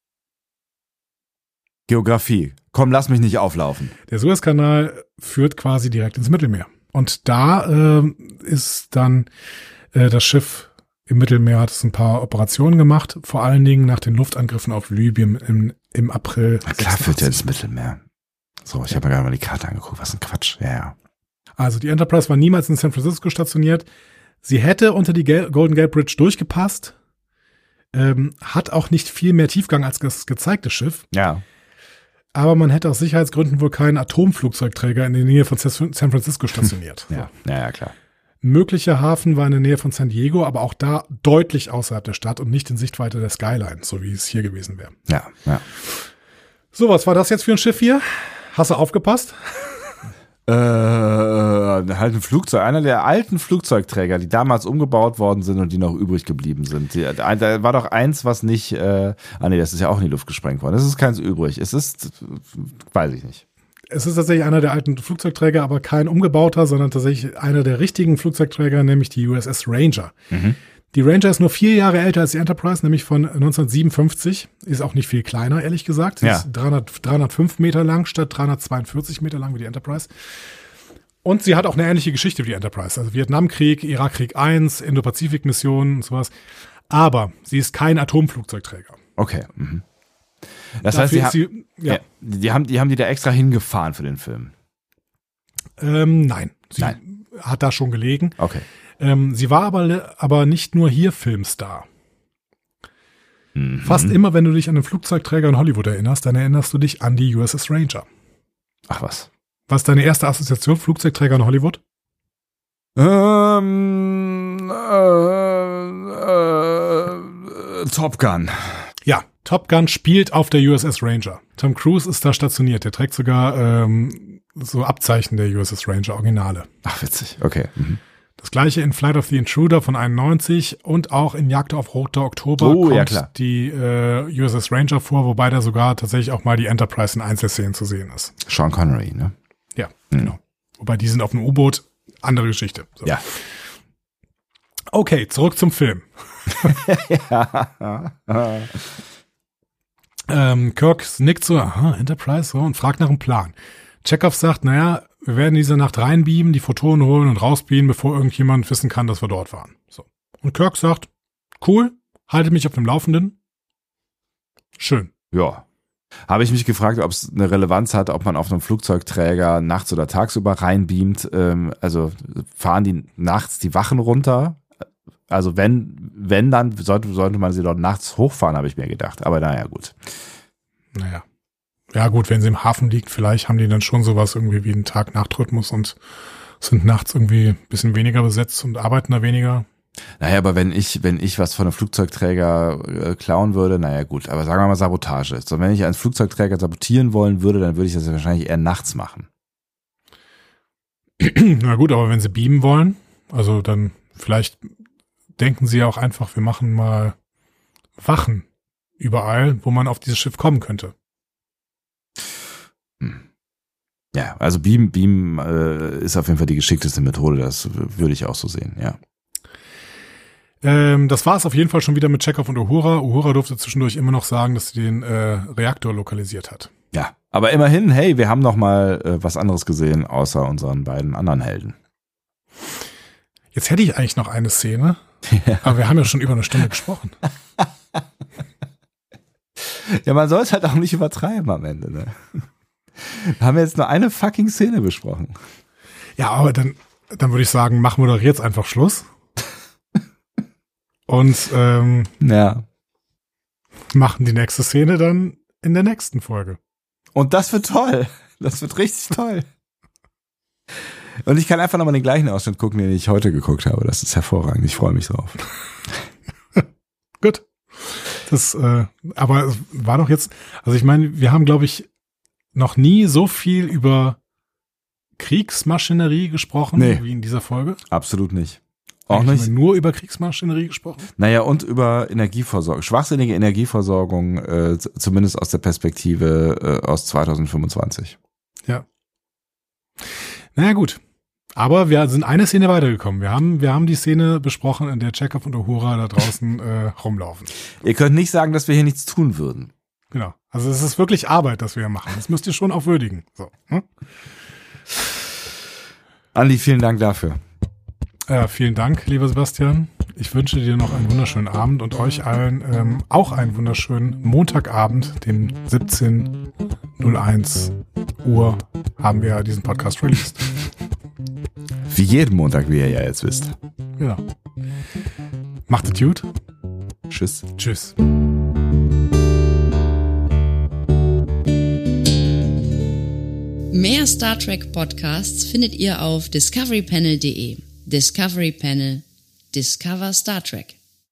Geografie. Komm, lass mich nicht auflaufen. Der Suezkanal führt quasi direkt ins Mittelmeer. Und da ist dann das Schiff im Mittelmeer, hat es ein paar Operationen gemacht, vor allen Dingen nach den Luftangriffen auf Libyen im April. Na klar führt ja ins Mittelmeer. So, ich habe mir gerade mal die Karte angeguckt. Was ein Quatsch. Ja. Also die Enterprise war niemals in San Francisco stationiert. Sie hätte unter die Golden Gate Bridge durchgepasst. Hat auch nicht viel mehr Tiefgang als das gezeigte Schiff. Ja. aber man hätte aus Sicherheitsgründen wohl keinen Atomflugzeugträger in der Nähe von San Francisco stationiert. Ja, klar. Ein möglicher Hafen war in der Nähe von San Diego, aber auch da deutlich außerhalb der Stadt und nicht in Sichtweite der Skyline, so wie es hier gewesen wäre. Ja. So, was war das jetzt für ein Schiff hier? Hast du aufgepasst? Halt ein Flugzeug, einer der alten Flugzeugträger, die damals umgebaut worden sind und die noch übrig geblieben sind. Da war doch eins, was nicht, das ist ja auch in die Luft gesprengt worden. Es ist keins übrig. Es ist, weiß ich nicht. Es ist tatsächlich einer der alten Flugzeugträger, aber kein umgebauter, sondern tatsächlich einer der richtigen Flugzeugträger, nämlich die USS Ranger. Mhm. Die Ranger ist nur 4 Jahre älter als die Enterprise, nämlich von 1957. Ist auch nicht viel kleiner, ehrlich gesagt. Sie ist 305 Meter lang statt 342 Meter lang wie die Enterprise. Und sie hat auch eine ähnliche Geschichte wie die Enterprise. Also Vietnamkrieg, Irakkrieg 1, Indo-Pazifik-Missionen und sowas. Aber sie ist kein Atomflugzeugträger. Okay. Mhm. Das heißt, die haben die da extra hingefahren für den Film? Nein. Sie hat da schon gelegen. Okay. Sie war aber nicht nur hier Filmstar. Mhm. Fast immer, wenn du dich an einen Flugzeugträger in Hollywood erinnerst, dann erinnerst du dich an die USS Ranger. Ach was. Was ist deine erste Assoziation, Flugzeugträger in Hollywood? Top Gun. Ja, Top Gun spielt auf der USS Ranger. Tom Cruise ist da stationiert. Der trägt sogar so Abzeichen der USS Ranger, Originale. Ach, witzig. Okay. Mhm. Das gleiche in Flight of the Intruder von 91 und auch in Jagd auf Roter Oktober kommt die USS Ranger vor, wobei da sogar tatsächlich auch mal die Enterprise in Einzelszenen zu sehen ist. Sean Connery, ne? Ja, genau. Wobei die sind auf einem U-Boot, andere Geschichte. So. Ja. Okay, zurück zum Film. Kirk nickt so, Enterprise, so, und fragt nach einem Plan. Chekhov sagt, wir werden diese Nacht reinbeamen, die Photonen holen und rausbeamen, bevor irgendjemand wissen kann, dass wir dort waren. So. Und Kirk sagt, cool, halte mich auf dem Laufenden. Schön. Ja. Habe ich mich gefragt, ob es eine Relevanz hat, ob man auf einem Flugzeugträger nachts oder tagsüber reinbeamt. Also fahren die nachts die Wachen runter? Also wenn dann sollte man sie dort nachts hochfahren, habe ich mir gedacht. Aber naja, gut. Naja. Ja gut, wenn sie im Hafen liegt, vielleicht haben die dann schon sowas irgendwie wie einen Tag-Nacht-Rhythmus und sind nachts irgendwie ein bisschen weniger besetzt und arbeiten da weniger. Naja, aber wenn ich was von einem Flugzeugträger klauen würde, naja gut, aber sagen wir mal Sabotage. So, wenn ich einen Flugzeugträger sabotieren wollen würde, dann würde ich das ja wahrscheinlich eher nachts machen. Na gut, aber wenn sie beamen wollen, also dann vielleicht denken sie ja auch einfach, wir machen mal Wachen überall, wo man auf dieses Schiff kommen könnte. Ja, also Beam ist auf jeden Fall die geschickteste Methode, das würde ich auch so sehen, ja. Das war es auf jeden Fall schon wieder mit Chekhov und Uhura. Uhura durfte zwischendurch immer noch sagen, dass sie den Reaktor lokalisiert hat. Ja, aber immerhin, hey, wir haben noch mal was anderes gesehen, außer unseren beiden anderen Helden. Jetzt hätte ich eigentlich noch eine Szene, aber wir haben ja schon über eine Stunde gesprochen. Ja, man soll es halt auch nicht übertreiben am Ende, ne? Wir haben jetzt nur eine fucking Szene besprochen. Ja, aber dann würde ich sagen, machen wir doch jetzt einfach Schluss. Und machen die nächste Szene dann in der nächsten Folge. Und das wird toll. Das wird richtig toll. Und ich kann einfach nochmal den gleichen Ausschnitt gucken, den ich heute geguckt habe. Das ist hervorragend. Ich freue mich drauf. Gut. Aber es war doch jetzt, also ich meine, wir haben, glaube ich, noch nie so viel über Kriegsmaschinerie gesprochen wie in dieser Folge. Absolut nicht. Auch nicht. Haben wir nur über Kriegsmaschinerie gesprochen? Naja, und über Energieversorgung. Schwachsinnige Energieversorgung, zumindest aus der Perspektive aus 2025. Ja. Naja, gut. Aber wir sind eine Szene weitergekommen. Wir haben die Szene besprochen, in der Chekhov und Uhura da draußen rumlaufen. Ihr könnt nicht sagen, dass wir hier nichts tun würden. Genau. Also es ist wirklich Arbeit, das wir hier machen. Das müsst ihr schon auch würdigen. So. Andi, vielen Dank dafür. Vielen Dank, lieber Sebastian. Ich wünsche dir noch einen wunderschönen Abend und euch allen auch einen wunderschönen Montagabend, dem 17:01 Uhr haben wir diesen Podcast released. Wie jeden Montag, wie ihr ja jetzt wisst. Genau. Macht es gut. Tschüss. Tschüss. Star Trek Podcasts findet ihr auf discoverypanel.de. Discovery Panel. Discover Star Trek.